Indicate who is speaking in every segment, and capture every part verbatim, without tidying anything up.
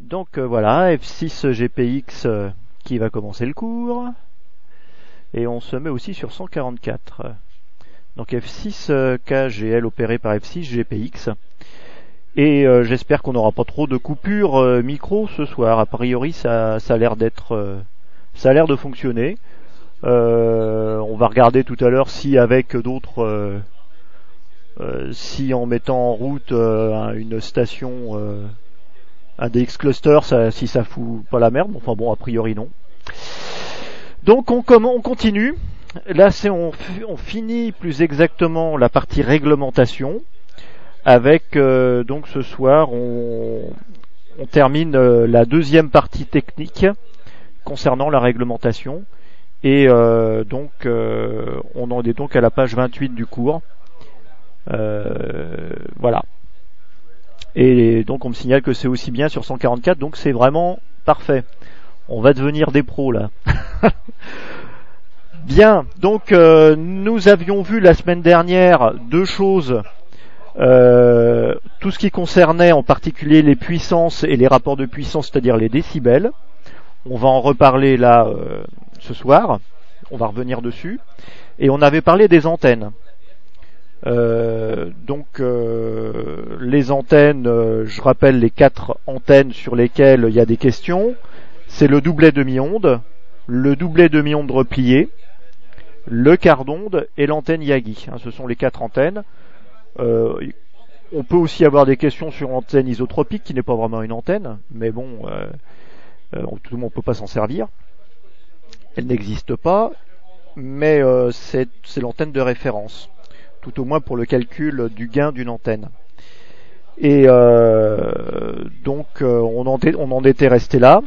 Speaker 1: Donc euh, voilà, F six G P X euh, qui va commencer le cours. Et on se met aussi sur cent quarante-quatre. Donc F six euh, K G L opéré par F six G P X. Et euh, j'espère qu'on n'aura pas trop de coupures euh, micro ce soir. A priori, ça, ça a l'air d'être, euh, ça a l'air de fonctionner. Euh, on va regarder tout à l'heure si avec d'autres, euh, euh, si en mettant en route euh, une station, euh, un D X cluster, ça, si ça fout pas la merde. Enfin bon, a priori non. Donc on, on continue. Là, c'est on, on finit plus exactement la partie réglementation. Avec euh, donc ce soir, on, on termine euh, la deuxième partie technique concernant la réglementation. Et euh, donc euh, on en est donc à la page vingt-huit du cours. Euh, voilà. Et donc on me signale que c'est aussi bien sur cent quarante-quatre, donc c'est vraiment parfait. On va devenir des pros là. Bien, donc euh, nous avions vu la semaine dernière deux choses. Euh, tout ce qui concernait en particulier les puissances et les rapports de puissance, c'est-à-dire les décibels. On va en reparler là euh, ce soir. On va revenir dessus. Et on avait parlé des antennes. Euh, donc euh, les antennes, euh, je rappelle les quatre antennes sur lesquelles il y a des questions. C'est le doublet demi-onde, le doublet demi-onde replié, le quart d'onde et l'antenne Yagi. Hein, ce sont les quatre antennes. Euh, on peut aussi avoir des questions sur antenne isotropique qui n'est pas vraiment une antenne, mais bon, euh, euh, tout le monde ne peut pas s'en servir. Elle n'existe pas, mais euh, c'est, c'est l'antenne de référence, tout au moins pour le calcul du gain d'une antenne. Et euh, donc euh, on, en était, on en était resté là.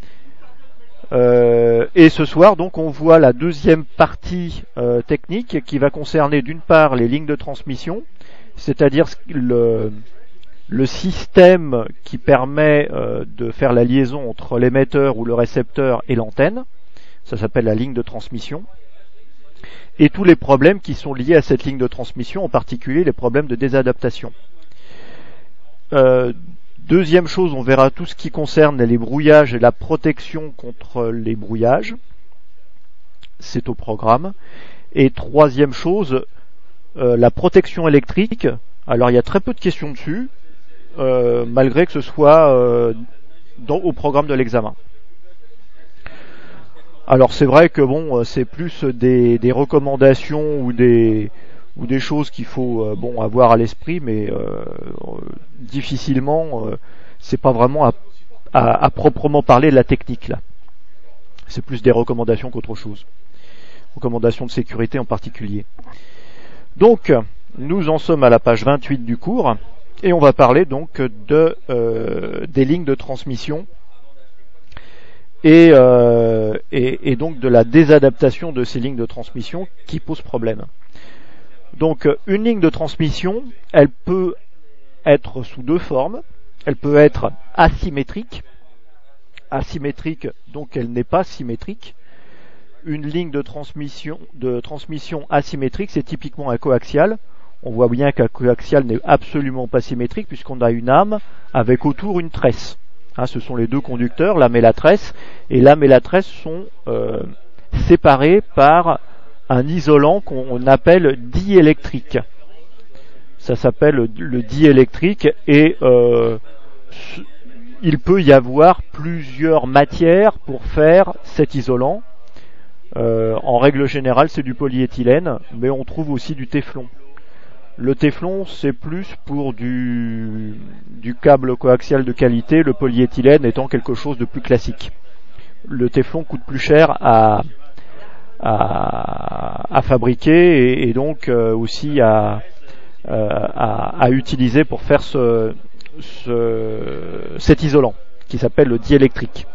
Speaker 1: Euh, et ce soir, donc, on voit la deuxième partie euh, technique qui va concerner d'une part les lignes de transmission, c'est-à-dire le, le système qui permet euh, de faire la liaison entre l'émetteur ou le récepteur et l'antenne. Ça s'appelle la ligne de transmission. Et tous les problèmes qui sont liés à cette ligne de transmission, en particulier les problèmes de désadaptation. Euh, Deuxième chose, on verra tout ce qui concerne les brouillages et la protection contre les brouillages. C'est au programme. Et troisième chose, euh, la protection électrique. Alors il y a très peu de questions dessus, euh, malgré que ce soit euh, dans, au programme de l'examen. Alors c'est vrai que bon, c'est plus des, des recommandations ou des ou des choses qu'il faut euh, bon avoir à l'esprit, mais euh, difficilement, euh, c'est pas vraiment à, à, à proprement parler de la technique là. C'est plus des recommandations qu'autre chose. Recommandations de sécurité en particulier. Donc, nous en sommes à la page vingt-huit du cours, et on va parler donc de euh, des lignes de transmission et, euh, et, et donc de la désadaptation de ces lignes de transmission qui posent problème. Donc une ligne de transmission, elle peut être sous deux formes. Elle peut être asymétrique. Asymétrique, donc elle n'est pas symétrique. Une ligne de transmission, de transmission asymétrique, c'est typiquement un coaxial. On voit bien qu'un coaxial n'est absolument pas symétrique puisqu'on a une âme avec autour une tresse. Hein, ce sont les deux conducteurs, l'âme et la tresse. Et l'âme et la tresse sont euh, séparés par un isolant qu'on appelle diélectrique. Ça s'appelle le, le diélectrique et euh, il peut y avoir plusieurs matières pour faire cet isolant. Euh, en règle générale, c'est du polyéthylène, mais on trouve aussi du téflon. Le téflon, c'est plus pour du, du câble coaxial de qualité, le polyéthylène étant quelque chose de plus classique. Le téflon coûte plus cher à À, à fabriquer et, et donc euh, aussi à, euh, à, à utiliser pour faire ce, ce, cet isolant qui s'appelle le diélectrique.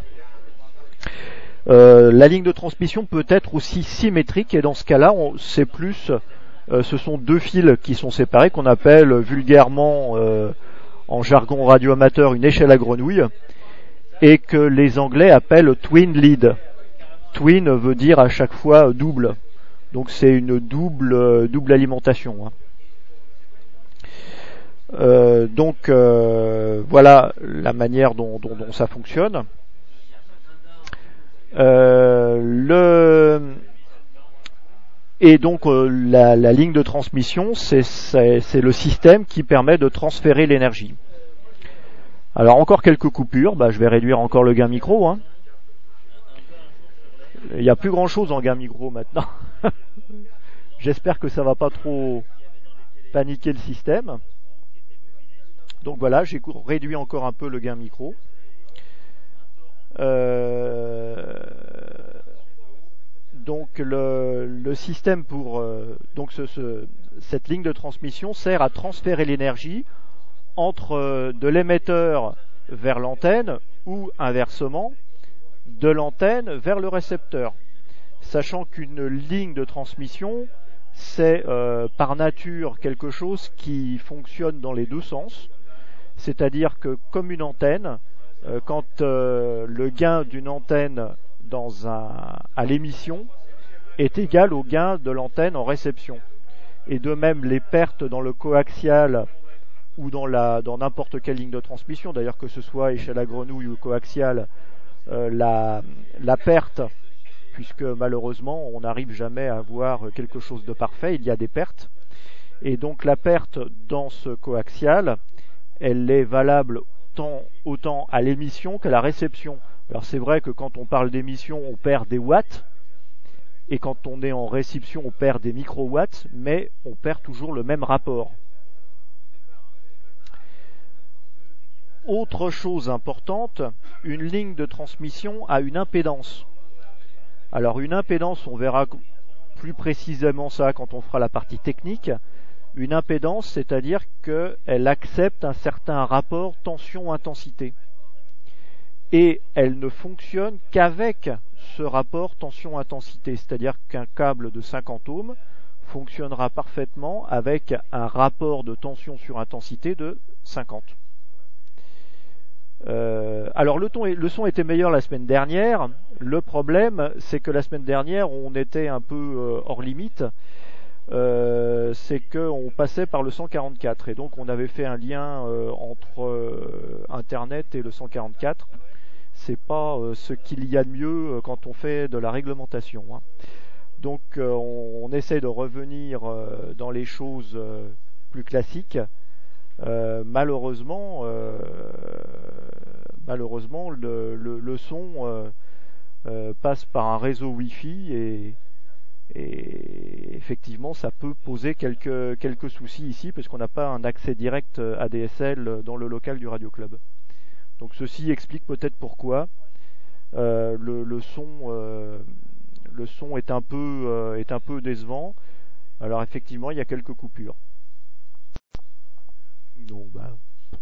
Speaker 1: Euh, la ligne de transmission peut être aussi symétrique et dans ce cas-là, on, c'est plus, euh, ce sont deux fils qui sont séparés qu'on appelle vulgairement euh, en jargon radioamateur une échelle à grenouille et que les Anglais appellent twin lead. Twin veut dire à chaque fois double, donc c'est une double double alimentation. Hein. Euh, donc euh, voilà la manière dont, dont, dont ça fonctionne. Euh, le et donc euh, la, la ligne de transmission, c'est, c'est, c'est le système qui permet de transférer l'énergie. Alors encore quelques coupures, bah, je vais réduire encore le gain micro. Hein. Il n'y a plus grand chose en gain micro maintenant. J'espère que ça va pas trop paniquer le système. Donc voilà, j'ai réduit encore un peu le gain micro. Euh, donc le, le système pour euh, donc ce, ce, cette ligne de transmission sert à transférer l'énergie entre euh, de l'émetteur vers l'antenne ou inversement de l'antenne vers le récepteur. Sachant qu'une ligne de transmission, c'est euh, par nature quelque chose qui fonctionne dans les deux sens. C'est-à-dire que comme une antenne, euh, quand euh, le gain d'une antenne dans un, à l'émission est égal au gain de l'antenne en réception. Et de même, les pertes dans le coaxial ou dans, la, dans n'importe quelle ligne de transmission, d'ailleurs que ce soit échelle à grenouille ou coaxial, euh, la, la perte, puisque malheureusement on n'arrive jamais à avoir quelque chose de parfait, il y a des pertes. Et donc la perte dans ce coaxial, elle est valable tant, autant à l'émission qu'à la réception. Alors c'est vrai que quand on parle d'émission, on perd des watts, et quand on est en réception, on perd des microwatts, mais on perd toujours le même rapport. Autre chose importante, une ligne de transmission a une impédance. Alors une impédance, on verra plus précisément ça quand on fera la partie technique. Une impédance, c'est-à-dire qu'elle accepte un certain rapport tension-intensité. Et elle ne fonctionne qu'avec ce rapport tension-intensité, c'est-à-dire qu'un câble de cinquante ohms fonctionnera parfaitement avec un rapport de tension sur intensité de cinquante. Euh, alors le, ton, le son était meilleur la semaine dernière. Le problème, c'est que la semaine dernière, on était un peu euh, hors limite. Euh, c'est qu'on passait par le cent quarante-quatre et donc on avait fait un lien euh, entre euh, Internet et le cent quarante-quatre. C'est pas euh, ce qu'il y a de mieux euh, quand on fait de la réglementation. Hein. Donc euh, on, on essaie de revenir euh, dans les choses euh, plus classiques. Euh, malheureusement, euh, malheureusement, le, le, le son euh, euh, passe par un réseau Wi-Fi et Et effectivement, ça peut poser quelques, quelques soucis ici, parce qu'on n'a pas un accès direct A D S L dans le local du Radio Club. Donc ceci explique peut-être pourquoi euh, le, le, son, euh, le son est un peu, euh, est un peu décevant. Alors effectivement, il y a quelques coupures. Non, bah,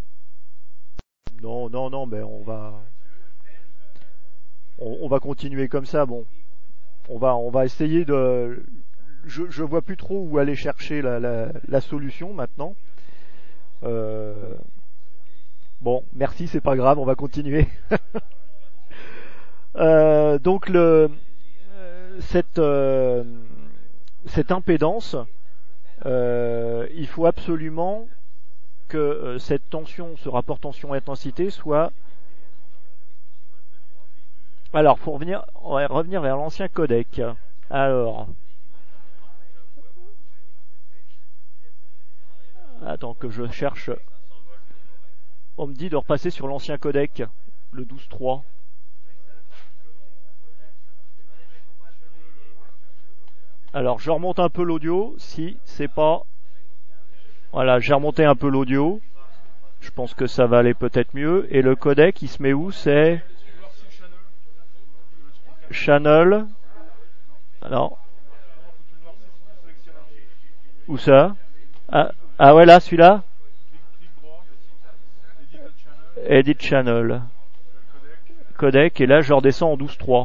Speaker 1: non, non, non, ben on va, on, on va continuer comme ça. Bon. On va, on va essayer de. Je, je vois plus trop où aller chercher la, la, la solution maintenant. Euh... Bon, merci, c'est pas grave, on va continuer. euh, donc le, cette, euh, cette impédance, euh, il faut absolument que euh, cette tension, ce rapport tension-intensité soit. Alors, pour revenir, on va revenir vers l'ancien codec. Alors, attends que je cherche. On me dit de repasser sur l'ancien codec, le douze trois. Alors, je remonte un peu l'audio. Si c'est pas, voilà, j'ai remonté un peu l'audio. Je pense que ça va aller peut-être mieux. Et le codec, il se met où? C'est Channel. Non. Où ça? Ah, ah ouais, là, celui-là. Edit Channel. Codec. Et là, je redescends en douze trois.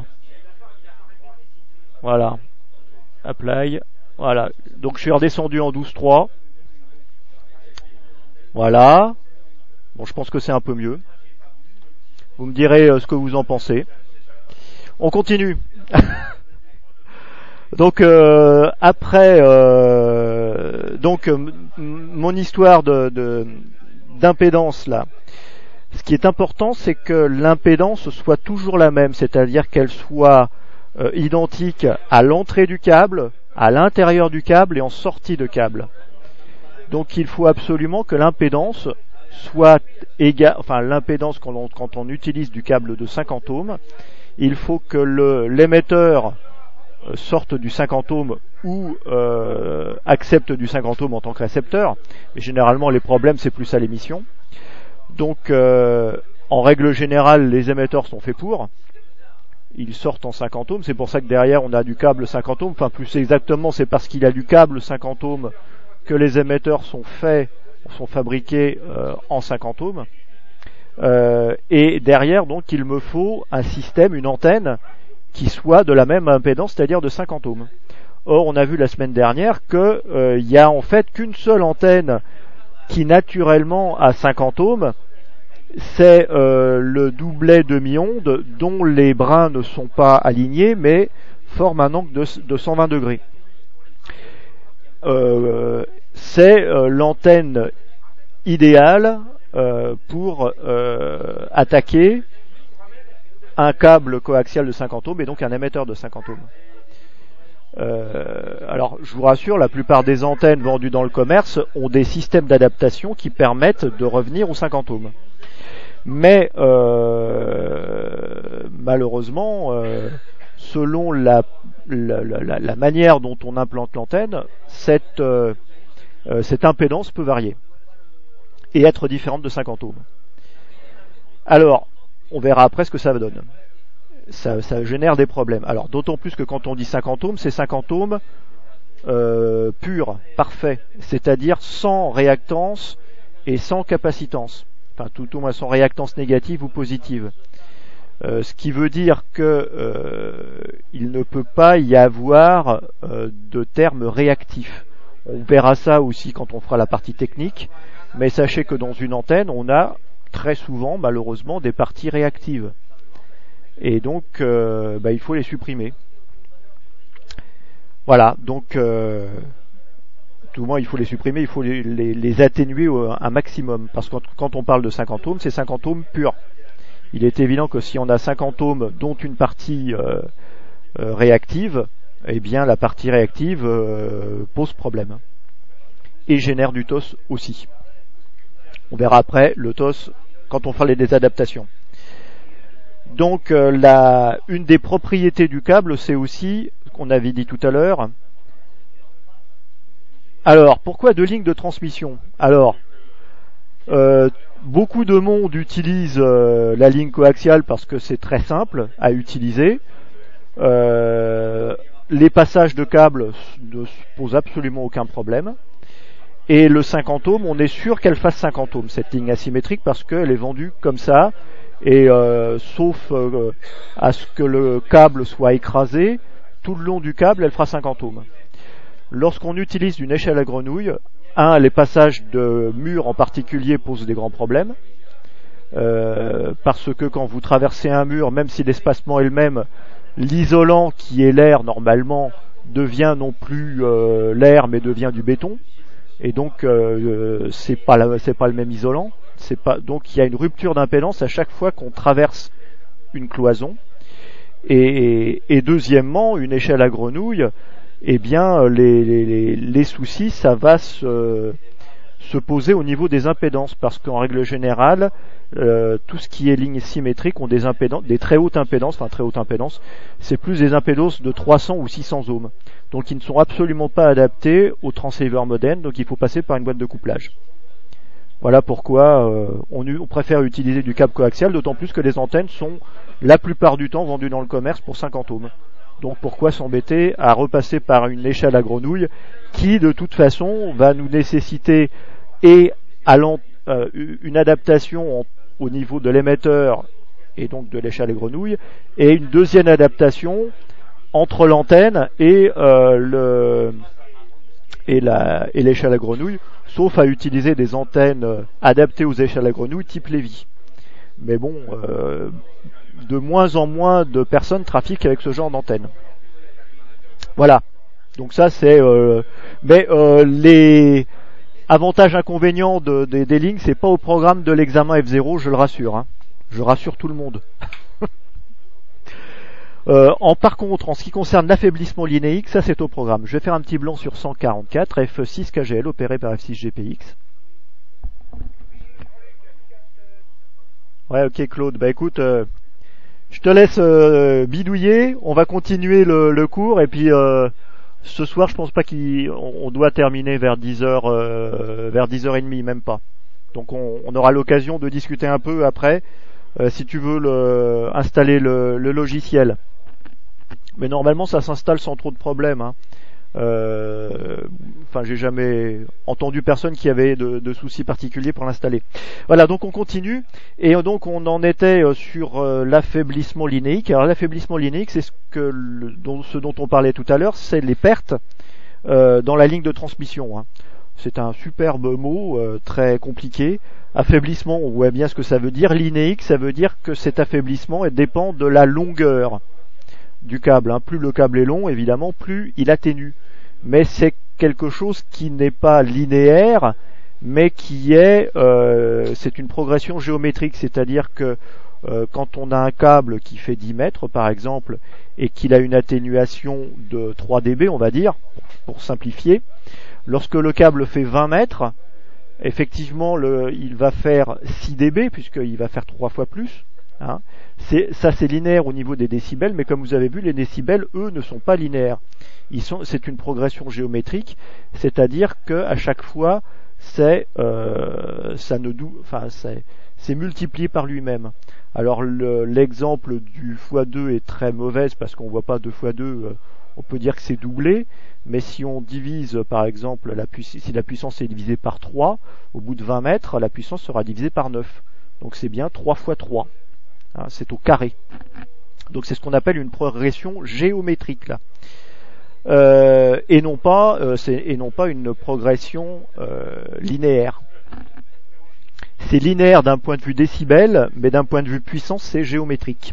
Speaker 1: Voilà. Apply. Voilà. Donc, je suis redescendu en douze trois. Voilà. Bon, je pense que c'est un peu mieux. Vous me direz euh, ce que vous en pensez. On continue. Donc euh, après, euh, donc m- mon histoire de, de d'impédance là. Ce qui est important, c'est que l'impédance soit toujours la même, c'est-à-dire qu'elle soit euh, identique à l'entrée du câble, à l'intérieur du câble et en sortie de câble. Donc il faut absolument que l'impédance soit égale, enfin l'impédance quand on, quand on utilise du câble de cinquante ohms, il faut que le, l'émetteur sorte du cinquante ohms ou euh, accepte du cinquante ohms en tant que récepteur. Mais généralement les problèmes c'est plus à l'émission. Donc euh, en règle générale les émetteurs sont faits pour. Ils sortent en cinquante ohms, c'est pour ça que derrière on a du câble cinquante ohms, enfin plus exactement c'est parce qu'il y a du câble cinquante ohms que les émetteurs sont faits, sont fabriqués euh, en cinquante ohms. Euh, et derrière donc il me faut un système, une antenne qui soit de la même impédance, c'est-à-dire de cinquante ohms. Or on a vu la semaine dernière que euh, il y a en fait qu'une seule antenne qui naturellement a cinquante ohms, c'est euh, le doublet demi-onde dont les brins ne sont pas alignés mais forment un angle de, de cent vingt degrés. Euh, c'est euh, l'antenne idéale euh, pour euh, attaquer un câble coaxial de cinquante ohms et donc un émetteur de cinquante ohms. Euh, alors, je vous rassure, la plupart des antennes vendues dans le commerce ont des systèmes d'adaptation qui permettent de revenir aux cinquante ohms. Mais euh, malheureusement, euh, selon la, la, la, la manière dont on implante l'antenne, cette, euh, cette impédance peut varier et être différente de cinquante ohms. Alors, on verra après ce que ça donne. Ça, ça génère des problèmes. Alors, d'autant plus que quand on dit cinquante ohms, c'est cinquante ohms euh, pur, parfait, c'est-à-dire sans réactance et sans capacitance. Enfin, tout au moins sans réactance négative ou positive. Euh, ce qui veut dire que euh, il ne peut pas y avoir euh, de termes réactifs. On verra ça aussi quand on fera la partie technique, mais sachez que dans une antenne, on a très souvent, malheureusement, des parties réactives. Et donc, euh, bah, il faut les supprimer. Voilà, donc, euh, tout le moins, il faut les supprimer, il faut les, les, les atténuer au, un maximum. Parce que quand on parle de cinquante ohms, c'est cinquante ohms purs. Il est évident que si on a cinquante ohms, dont une partie euh, euh, réactive, eh bien, la partie réactive euh, pose problème. Et génère du T O S aussi. On verra après le T O S quand on fera les adaptations. Donc euh, la, une des propriétés du câble, c'est aussi, qu'on avait dit tout à l'heure. Alors, pourquoi deux lignes de transmission ? Alors, euh, beaucoup de monde utilise euh, la ligne coaxiale parce que c'est très simple à utiliser. Euh, les passages de câbles ne posent absolument aucun problème. Et le cinquante ohms, on est sûr qu'elle fasse cinquante ohms, cette ligne asymétrique, parce qu'elle est vendue comme ça. Et euh, sauf euh, à ce que le câble soit écrasé, tout le long du câble, elle fera cinquante ohms. Lorsqu'on utilise une échelle à grenouille, un, les passages de murs en particulier posent des grands problèmes, euh, parce que quand vous traversez un mur, même si l'espacement est le même, l'isolant qui est l'air normalement devient non plus euh, l'air mais devient du béton, et donc euh, c'est pas la, c'est pas le même isolant. C'est pas, donc il y a une rupture d'impédance à chaque fois qu'on traverse une cloison. Et, et deuxièmement, une échelle à grenouille, eh bien les, les, les soucis, ça va se, se poser au niveau des impédances, parce qu'en règle générale, euh, tout ce qui est lignes symétriques ont des impédances, des très hautes impédances, enfin très hautes impédances, c'est plus des impédances de trois cents ou six cents ohms. Donc ils ne sont absolument pas adaptés aux transceivers modernes, donc il faut passer par une boîte de couplage. Voilà pourquoi euh, on, on préfère utiliser du câble coaxial, d'autant plus que les antennes sont la plupart du temps vendues dans le commerce pour cinquante ohms. Donc pourquoi s'embêter à repasser par une échelle à grenouille qui de toute façon va nous nécessiter et à euh, une adaptation en, au niveau de l'émetteur et donc de l'échelle à grenouille, et une deuxième adaptation entre l'antenne et euh, le et la et l'échelle à grenouille, sauf à utiliser des antennes adaptées aux échelles à grenouille type Lévy. Mais bon, euh, de moins en moins de personnes trafiquent avec ce genre d'antenne. Voilà. Donc ça c'est euh, mais euh, les avantages inconvénients de, de, des lignes, c'est pas au programme de l'examen F zéro, je le rassure. Hein. Je rassure tout le monde. euh, en par contre, en ce qui concerne l'affaiblissement linéique, ça c'est au programme. Je vais faire un petit blanc sur cent quarante-quatre, F six K G L opéré par F six G P X. Ouais, ok Claude. Bah écoute, euh, je te laisse euh, bidouiller. On va continuer le, le cours et puis euh, ce soir, je pense pas qu'on on doit terminer vers dix heures, euh, vers dix heures trente, même pas. Donc on, on aura l'occasion de discuter un peu après, euh, si tu veux le, installer le, le logiciel. Mais normalement, ça s'installe sans trop de problèmes. Hein. Euh, enfin, j'ai jamais entendu personne qui avait de, de soucis particuliers pour l'installer. Voilà, donc on continue et donc on en était sur euh, l'affaiblissement linéique. Alors l'affaiblissement linéique, c'est ce que le, dont, ce dont on parlait tout à l'heure, c'est les pertes euh, dans la ligne de transmission. Hein. C'est un superbe mot euh, très compliqué. Affaiblissement, on voit bien ce que ça veut dire. Linéique, ça veut dire que cet affaiblissement dépend de la longueur du câble. Hein. Plus le câble est long, évidemment, plus il atténue. Mais c'est quelque chose qui n'est pas linéaire, mais qui est, euh, c'est une progression géométrique, c'est-à-dire que euh, quand on a un câble qui fait dix mètres, par exemple, et qu'il a une atténuation de trois décibels, on va dire, pour simplifier, lorsque le câble fait vingt mètres, effectivement, le, il va faire six décibels, puisqu'il va faire trois fois plus. Hein. C'est, ça c'est linéaire au niveau des décibels, mais comme vous avez vu, les décibels, eux, ne sont pas linéaires. Ils sont, c'est une progression géométrique, c'est-à-dire que à chaque fois, c'est, euh, ça ne dou, enfin, c'est, c'est multiplié par lui-même. Alors le, l'exemple du fois deux est très mauvais parce qu'on voit pas deux fois deux. Euh, on peut dire que c'est doublé, mais si on divise, par exemple, la puissance, si la puissance est divisée par trois, au bout de vingt mètres, la puissance sera divisée par neuf. Donc c'est bien trois fois trois. Hein, c'est au carré. Donc c'est ce qu'on appelle une progression géométrique là. Euh, et non pas euh, c'est, et non pas une progression euh, linéaire. C'est linéaire d'un point de vue décibel, mais d'un point de vue puissance, c'est géométrique.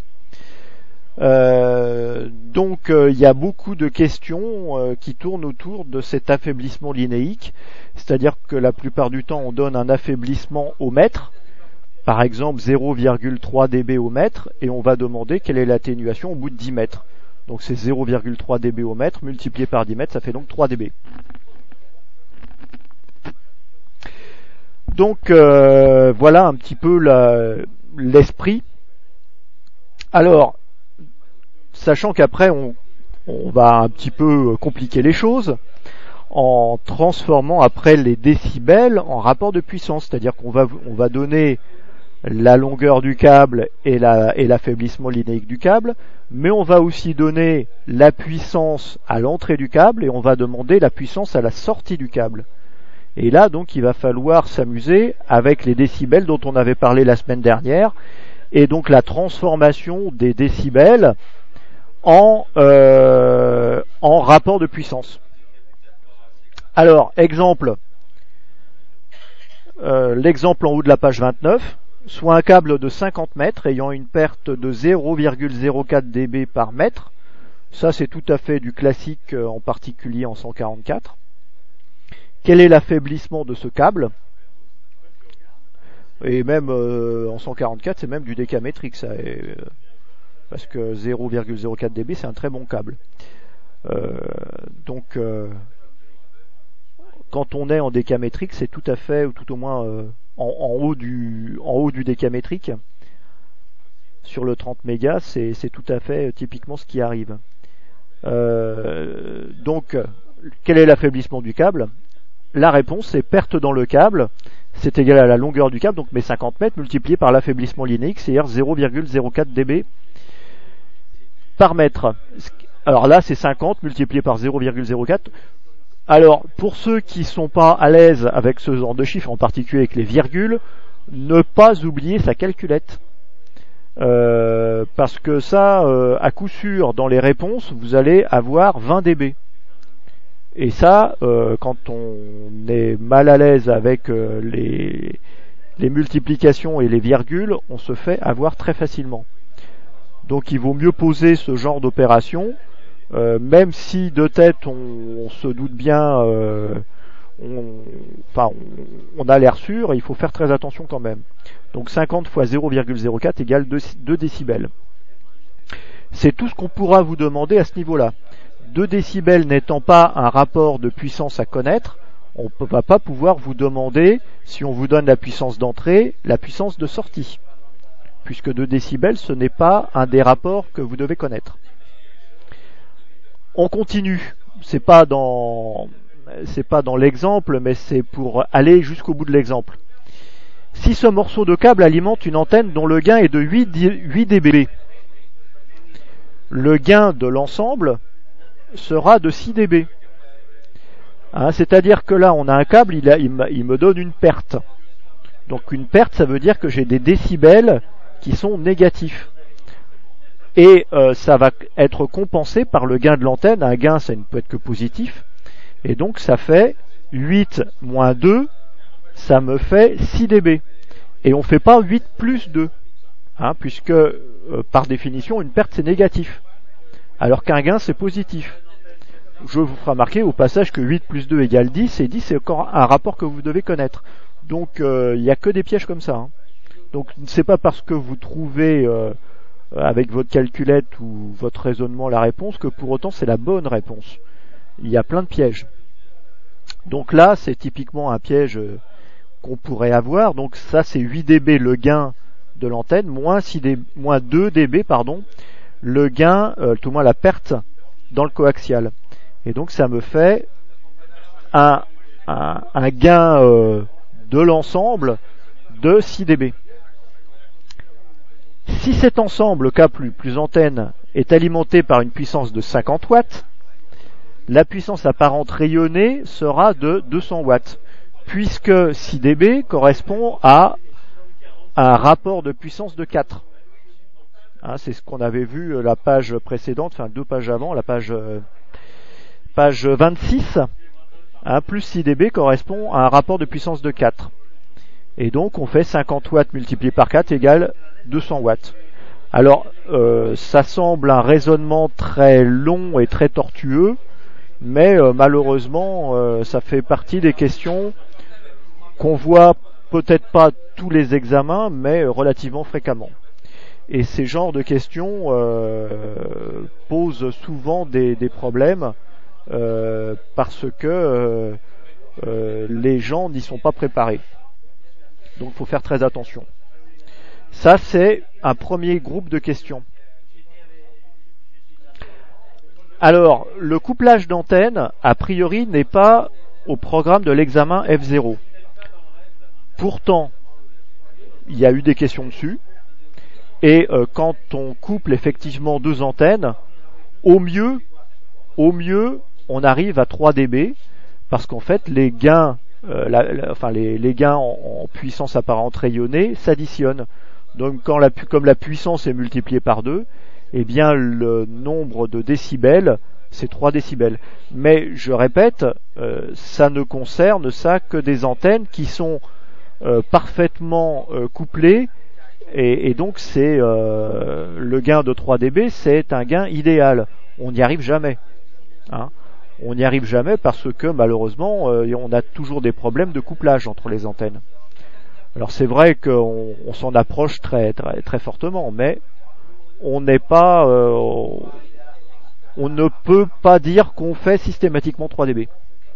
Speaker 1: Euh, donc il euh, y a beaucoup de questions euh, qui tournent autour de cet affaiblissement linéique, c'est-à-dire que la plupart du temps on donne un affaiblissement au mètre, par exemple zéro virgule trois décibels au mètre, et on va demander quelle est l'atténuation au bout de dix mètres. Donc c'est zéro virgule trois décibels au mètre multiplié par dix mètres, ça fait donc trois décibels. Donc euh, voilà un petit peu la, l'esprit. Alors, sachant qu'après on, on va un petit peu compliquer les choses en transformant après les décibels en rapport de puissance, c'est-à-dire qu'on va, on va donner la longueur du câble et, la, et l'affaiblissement linéique du câble, mais on va aussi donner la puissance à l'entrée du câble et on va demander la puissance à la sortie du câble. Et là, donc, il va falloir s'amuser avec les décibels dont on avait parlé la semaine dernière, et donc la transformation des décibels en, euh, en rapport de puissance. Alors, exemple, euh, l'exemple en haut de la page vingt-neuf, soit un câble de cinquante mètres ayant une perte de zéro virgule zéro quatre décibels par mètre. Ça, c'est tout à fait du classique, en particulier en cent quarante-quatre. Quel est l'affaiblissement de ce câble? Et même euh, en cent quarante-quatre, c'est même du décamétrique, ça, et, euh, parce que zéro virgule zéro quatre décibels, c'est un très bon câble. Euh, donc, euh, quand on est en décamétrique, c'est tout à fait, ou tout au moins euh, en, en haut du, en haut du décamétrique, sur le trente mégas, c'est, c'est tout à fait euh, typiquement ce qui arrive. Euh, donc, quel est l'affaiblissement du câble? La réponse, c'est perte dans le câble, c'est égal à la longueur du câble, donc mes cinquante mètres multiplié par l'affaiblissement linéique, c'est-à-dire zéro virgule zéro quatre décibels par mètre. Alors là, c'est cinquante multiplié par zéro virgule zéro quatre. Alors, pour ceux qui ne sont pas à l'aise avec ce genre de chiffres, en particulier avec les virgules, ne pas oublier sa calculette. Euh, parce que ça, euh, à coup sûr, dans les réponses, vous allez avoir vingt décibels. Et ça, euh, quand on est mal à l'aise avec euh, les, les multiplications et les virgules, on se fait avoir très facilement. Donc il vaut mieux poser ce genre d'opération euh, même si de tête on, on se doute bien, euh, on, enfin on, on a l'air sûr, il faut faire très attention quand même. Donc cinquante fois zéro virgule zéro quatre égale deux décibels. C'est tout ce qu'on pourra vous demander à ce niveau-là. deux décibels n'étant pas un rapport de puissance à connaître, on ne va pas pouvoir vous demander, si on vous donne la puissance d'entrée, la puissance de sortie. Puisque deux décibels, ce n'est pas un des rapports que vous devez connaître. On continue. C'est pas dans, c'est pas dans l'exemple, mais c'est pour aller jusqu'au bout de l'exemple. Si ce morceau de câble alimente une antenne dont le gain est de huit décibels, le gain de l'ensemble sera de six décibels. Hein, c'est-à-dire que là, on a un câble, il, a, il, il me donne une perte. Donc une perte, ça veut dire que j'ai des décibels qui sont négatifs. Et euh, ça va être compensé par le gain de l'antenne. Un gain, ça ne peut être que positif. Et donc ça fait huit moins deux, ça me fait six décibels. Et on ne fait pas huit plus deux, hein, puisque euh, par définition, une perte, c'est négatif. Alors qu'un gain, c'est positif. Je vous ferai remarquer au passage que huit plus deux égale dix, et dix c'est encore un rapport que vous devez connaître. Donc il euh, n'y a que des pièges comme ça. Hein. Donc c'est pas parce que vous trouvez euh, avec votre calculette ou votre raisonnement la réponse que pour autant c'est la bonne réponse. Il y a plein de pièges. Donc là c'est typiquement un piège euh, qu'on pourrait avoir. Donc ça c'est huit décibels le gain de l'antenne, moins, six décibels, moins deux décibels pardon, le gain, euh, tout au moins la perte dans le coaxial. Et donc ça me fait un, un, un gain euh, de l'ensemble de six décibels. Si cet ensemble, K plus, plus antenne, est alimenté par une puissance de cinquante watts, la puissance apparente rayonnée sera de deux cents watts, puisque six décibels correspond à un rapport de puissance de quatre. Hein, c'est ce qu'on avait vu la page précédente, enfin deux pages avant, la page... Euh, Page vingt-six, hein, plus six décibels correspond à un rapport de puissance de quatre. Et donc on fait cinquante watts multiplié par quatre égale deux cents watts. Alors euh, ça semble un raisonnement très long et très tortueux, mais euh, malheureusement euh, ça fait partie des questions qu'on voit peut-être pas tous les examens, mais relativement fréquemment. Et ces genres de questions euh, posent souvent des, des problèmes. Euh, parce que euh, euh, les gens n'y sont pas préparés. Donc il faut faire très attention. Ça c'est un premier groupe de questions. Alors, le couplage d'antenne, a priori, n'est pas au programme de l'examen F zéro. Pourtant, il y a eu des questions dessus. Et euh, quand on couple effectivement deux antennes, au mieux, au mieux, on arrive à trois décibels parce qu'en fait les gains, euh, la, la, enfin les, les gains en, en puissance apparente rayonnée s'additionnent. Donc quand la, comme la puissance est multipliée par deux, eh bien le nombre de décibels c'est trois décibels. Mais je répète, euh, ça ne concerne ça que des antennes qui sont euh, parfaitement euh, couplées et, et donc c'est euh, le gain de trois décibels, c'est un gain idéal. On n'y arrive jamais. Hein. On n'y arrive jamais parce que malheureusement euh, on a toujours des problèmes de couplage entre les antennes. Alors c'est vrai qu'on on s'en approche très, très très fortement, mais on n'est pas, euh, on ne peut pas dire qu'on fait systématiquement trois décibels.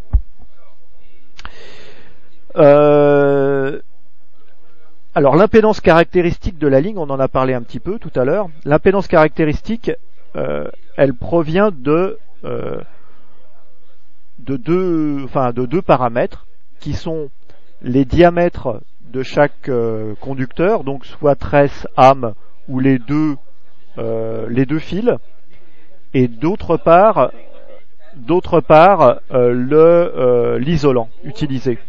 Speaker 1: Euh, alors l'impédance caractéristique de la ligne, on en a parlé un petit peu tout à l'heure. L'impédance caractéristique, euh, elle provient de euh, de deux, enfin de deux paramètres qui sont les diamètres de chaque euh, conducteur, donc soit tresse, âme ou les deux euh, les deux fils, et d'autre part d'autre part euh, le euh, l'isolant utilisé.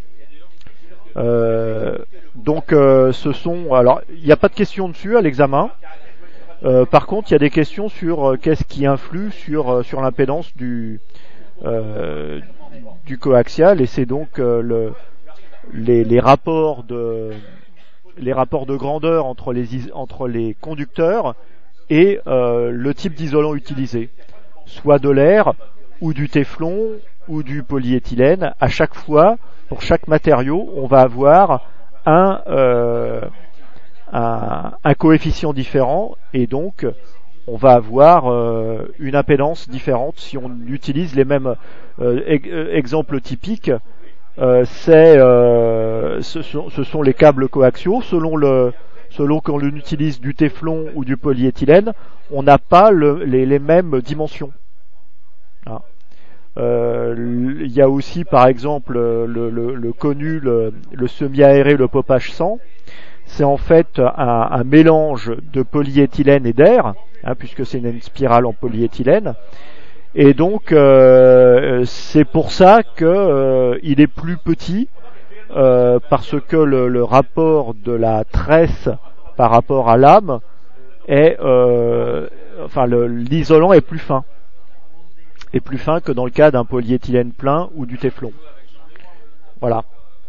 Speaker 1: Euh, donc euh, ce sont, alors il n'y a pas de question dessus à l'examen. Euh, par contre, il y a des questions sur euh, qu'est-ce qui influe sur euh, sur l'impédance du euh, du coaxial, et c'est donc euh, le les, les rapports de les rapports de grandeur entre les entre les conducteurs et euh, le type d'isolant utilisé. soit de l'air, ou du téflon, ou du polyéthylène. À chaque fois, pour chaque matériau, on va avoir un, euh, un, un coefficient différent, et donc on va avoir euh, une impédance différente si on utilise les mêmes euh, e- exemples typiques. Euh, c'est, euh, ce, sont, ce sont les câbles coaxiaux. Selon le, selon qu'on utilise du téflon ou du polyéthylène, on n'a pas le, les, les mêmes dimensions. Hein. Euh, il y a aussi, par exemple, le, le, le connu, le, le semi-aéré, le Poppage cent. C'est en fait un, un mélange de polyéthylène et d'air, hein, puisque c'est une spirale en polyéthylène. Et donc, euh, c'est pour ça que euh, il est plus petit, euh, parce que le, le rapport de la tresse par rapport à l'âme est, euh, enfin, le, l'isolant est plus fin, est plus fin que dans le cas d'un polyéthylène plein ou du téflon. Voilà.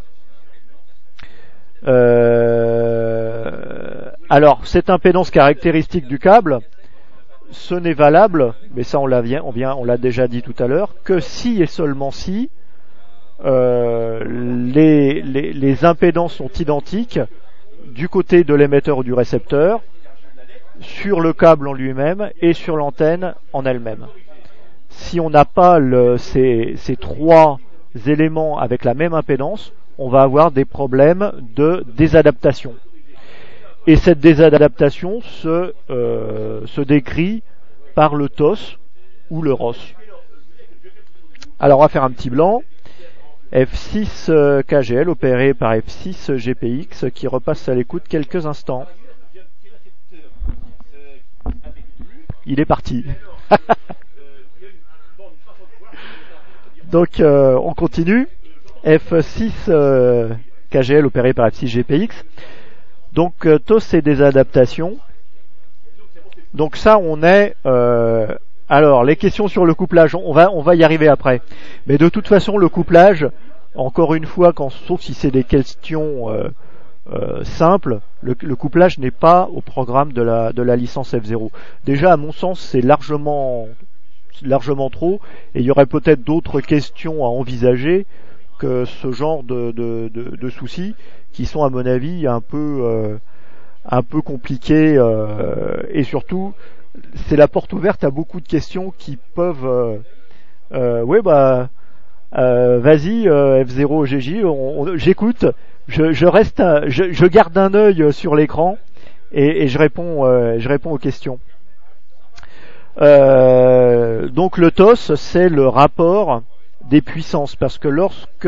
Speaker 1: Euh, alors, cette impédance caractéristique du câble, ce n'est valable, mais ça on l'a, on vient, on l'a déjà dit tout à l'heure, que si et seulement si euh, les, les, les impédances sont identiques du côté de l'émetteur ou du récepteur, sur le câble en lui-même et sur l'antenne en elle-même. Si on n'a pas le, ces, ces trois éléments avec la même impédance, on va avoir des problèmes de désadaptation. Et cette désadaptation se, euh, se décrit par le T O S ou le R O S. Alors on va faire un petit blanc. F six K G L opéré par F six G P X qui repasse à l'écoute quelques instants. Il est parti. Donc euh, on continue. F six euh, K G L opéré par F six G P X. Donc euh, T O S et des adaptations. Donc ça on est euh, alors les questions sur le couplage, on va on va y arriver après. Mais de toute façon le couplage, encore une fois, quand, sauf si c'est des questions euh, euh, simples, le, le couplage n'est pas au programme de la de la licence F zéro. Déjà à mon sens c'est largement largement trop, et il y aurait peut-être d'autres questions à envisager que ce genre de, de, de, de soucis qui sont à mon avis un peu euh, un peu compliqués euh, et surtout c'est la porte ouverte à beaucoup de questions qui peuvent euh, euh, ouais bah euh, vas-y euh, F zéro G J on, on, j'écoute, je, je reste un, je, je garde un œil sur l'écran et, et je réponds euh, je réponds aux questions. Euh, donc le T O S c'est le rapport des puissances, parce que lorsque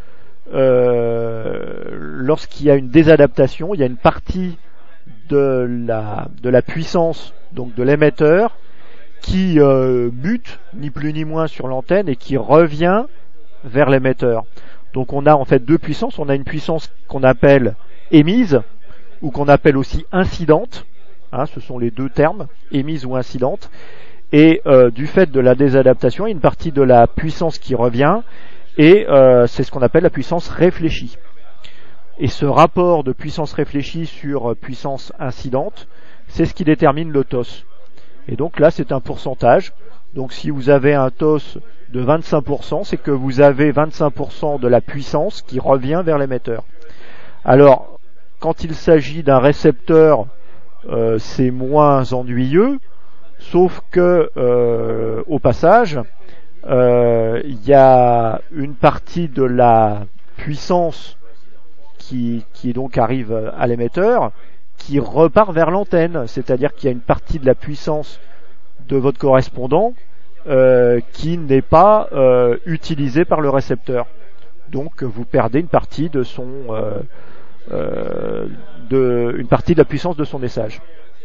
Speaker 1: euh, lorsqu'il y a une désadaptation, il y a une partie de la de la puissance donc de l'émetteur qui euh, bute ni plus ni moins sur l'antenne et qui revient vers l'émetteur. Donc on a en fait deux puissances, on a une puissance qu'on appelle émise ou qu'on appelle aussi incidente, hein, ce sont les deux termes, émise ou incidente. Et euh, du fait de la désadaptation, il y a une partie de la puissance qui revient, et euh, c'est ce qu'on appelle la puissance réfléchie. Et ce rapport de puissance réfléchie sur puissance incidente, c'est ce qui détermine le T O S. Et donc là, c'est un pourcentage. Donc si vous avez un T O S de vingt-cinq pour cent, c'est que vous avez vingt-cinq pour cent de la puissance qui revient vers l'émetteur. Alors, quand il s'agit d'un récepteur, euh, c'est moins ennuyeux. Sauf que, euh, au passage, euh, il y a une partie de la puissance qui, qui donc arrive à l'émetteur, qui repart vers l'antenne. C'est-à-dire qu'il y a une partie de la puissance de votre correspondant euh, qui n'est pas euh, utilisée par le récepteur. Donc, vous perdez une partie de son, euh, euh, de, une partie de la puissance de son message.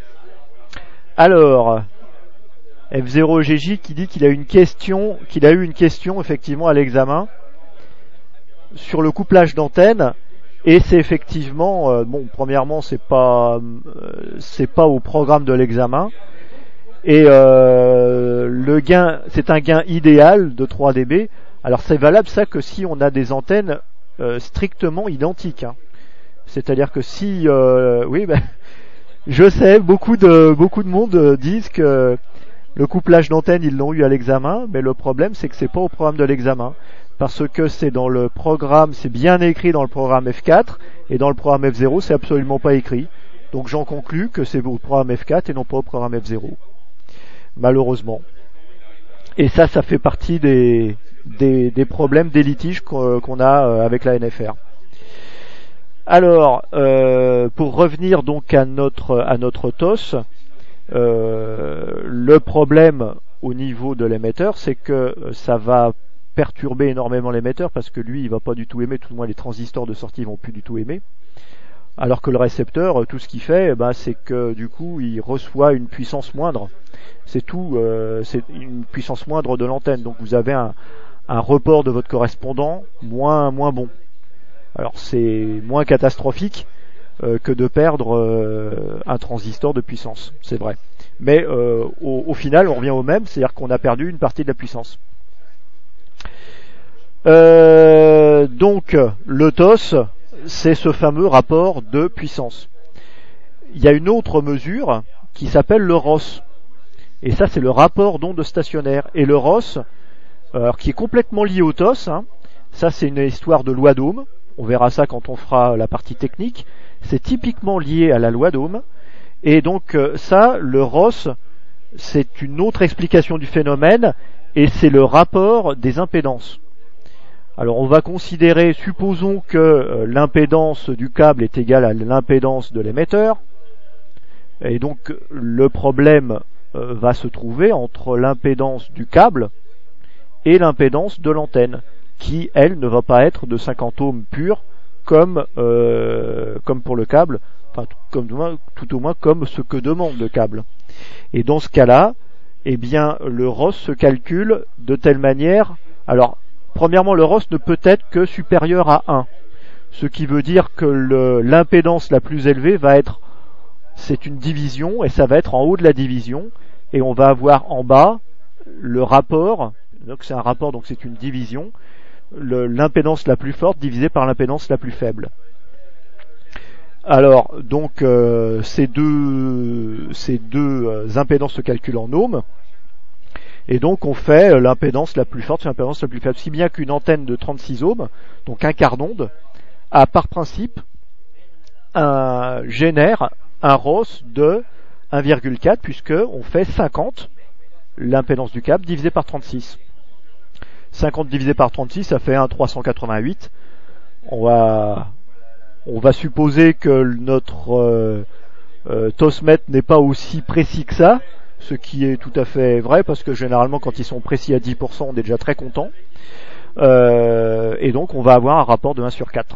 Speaker 1: Alors. F zéro G J qui dit qu'il a une question, qu'il a eu une question effectivement à l'examen sur le couplage d'antenne, et c'est effectivement euh, bon, premièrement c'est pas euh, c'est pas au programme de l'examen, et euh, le gain, c'est un gain idéal de trois décibels. Alors c'est valable ça que si on a des antennes euh, strictement identiques, hein. C'est-à-dire que si euh, oui ben, je sais beaucoup de beaucoup de monde disent que Le couplage d'antenne, ils l'ont eu à l'examen, mais le problème, c'est que c'est pas au programme de l'examen. Parce que c'est dans le programme, c'est bien écrit dans le programme F quatre, et dans le programme F zéro, c'est absolument pas écrit. Donc j'en conclus que c'est au programme F quatre et non pas au programme F zéro. Malheureusement. Et ça, ça fait partie des, des, des problèmes, des litiges qu'on, qu'on a avec la N F R. Alors, euh, pour revenir donc à notre, à notre T O S, euh, le problème au niveau de l'émetteur, c'est que ça va perturber énormément l'émetteur parce que lui il va pas du tout aimer, tout le moins les transistors de sortie vont plus du tout aimer, alors que le récepteur, tout ce qu'il fait, bah, c'est que du coup il reçoit une puissance moindre, c'est tout, euh, c'est une puissance moindre de l'antenne, donc vous avez un, un report de votre correspondant moins, moins bon. Alors c'est moins catastrophique euh, que de perdre euh, un transistor de puissance, c'est vrai, mais euh, au, au final on revient au même, c'est-à-dire qu'on a perdu une partie de la puissance. Euh, donc le T O S, c'est ce fameux rapport de puissance. Il y a une autre mesure qui s'appelle le R O S, et ça c'est le rapport d'onde stationnaire. Et le R O S, alors, qui est complètement lié au T O S, hein, ça c'est une histoire de loi d'Ohm, on verra ça quand on fera la partie technique, c'est typiquement lié à la loi d'Ohm, et donc ça, le R O S, c'est une autre explication du phénomène, et c'est le rapport des impédances. Alors on va considérer, supposons que euh, l'impédance du câble est égale à l'impédance de l'émetteur, et donc le problème euh, va se trouver entre l'impédance du câble et l'impédance de l'antenne, qui elle ne va pas être de cinquante ohms pur comme, euh, comme pour le câble, enfin comme, tout au moins comme ce que demande le câble. Et dans ce cas-là, eh bien le R O S se calcule de telle manière, alors premièrement, le R O S ne peut être que supérieur à un, ce qui veut dire que le, l'impédance la plus élevée va être, c'est une division, et ça va être en haut de la division, et on va avoir en bas le rapport, donc c'est un rapport, donc c'est une division, le, l'impédance la plus forte divisée par l'impédance la plus faible. Alors, donc, euh, ces deux, ces deux euh, impédances se calculent en ohms, et donc on fait l'impédance la plus forte sur l'impédance la plus faible. Si bien qu'une antenne de trente-six ohms, donc un quart d'onde, a par principe un, génère un R O S de un virgule quatre, puisque on fait cinquante, l'impédance du câble, divisé par trente-six. cinquante divisé par trente-six, ça fait un trois cent quatre-vingt-huit. On va, on va supposer que notre euh, euh, T O S mètre n'est pas aussi précis que ça, ce qui est tout à fait vrai, parce que généralement quand ils sont précis à dix pour cent, on est déjà très content. Euh, et donc on va avoir un rapport de un sur quatre.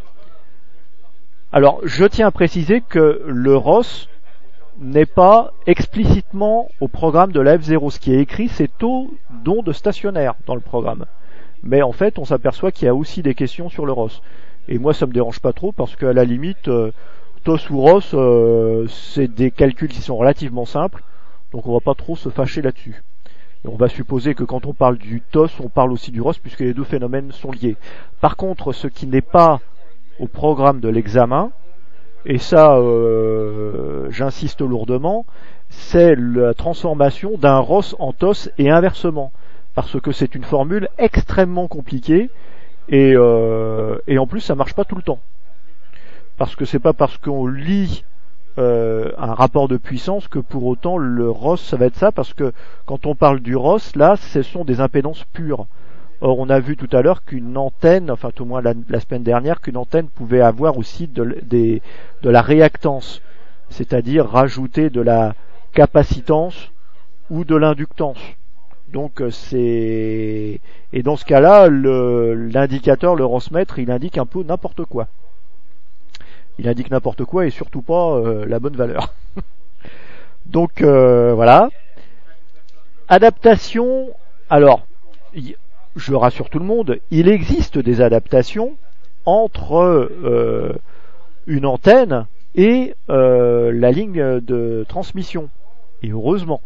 Speaker 1: Alors je tiens à préciser que le R O S n'est pas explicitement au programme de la F zéro. Ce qui est écrit, c'est taux d'onde stationnaire dans le programme. Mais en fait, on s'aperçoit qu'il y a aussi des questions sur le R O S. Et moi, ça me dérange pas trop, parce qu'à la limite, euh, T O S ou R O S, euh, c'est des calculs qui sont relativement simples. Donc on va pas trop se fâcher là-dessus. Et on va supposer que quand on parle du T O S, on parle aussi du R O S, puisque les deux phénomènes sont liés. Par contre, ce qui n'est pas au programme de l'examen, et ça euh, j'insiste lourdement, c'est la transformation d'un R O S en T O S et inversement. Parce que c'est une formule extrêmement compliquée, et, euh, et en plus ça marche pas tout le temps. Parce que c'est pas parce qu'on lit Euh, un rapport de puissance que pour autant le R O S ça va être ça, parce que quand on parle du R O S, là ce sont des impédances pures. Or on a vu tout à l'heure qu'une antenne, enfin tout au moins la, la semaine dernière, qu'une antenne pouvait avoir aussi de, des, de la réactance, c'est-à-dire rajouter de la capacitance ou de l'inductance. Donc c'est, et dans ce cas-là, le, l'indicateur, le R O S mètre, il indique un peu n'importe quoi. Il indique n'importe quoi et surtout pas euh, la bonne valeur. Donc euh, voilà. Adaptation. Alors, y, je rassure tout le monde, il existe des adaptations entre euh, une antenne et euh, la ligne de transmission. Et heureusement.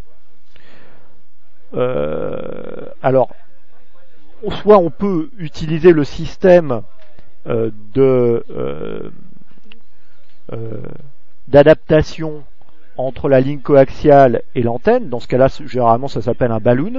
Speaker 1: Euh, alors, soit on peut utiliser le système euh, de euh, Euh, d'adaptation entre la ligne coaxiale et l'antenne. Dans ce cas-là, généralement, ça s'appelle un balloon.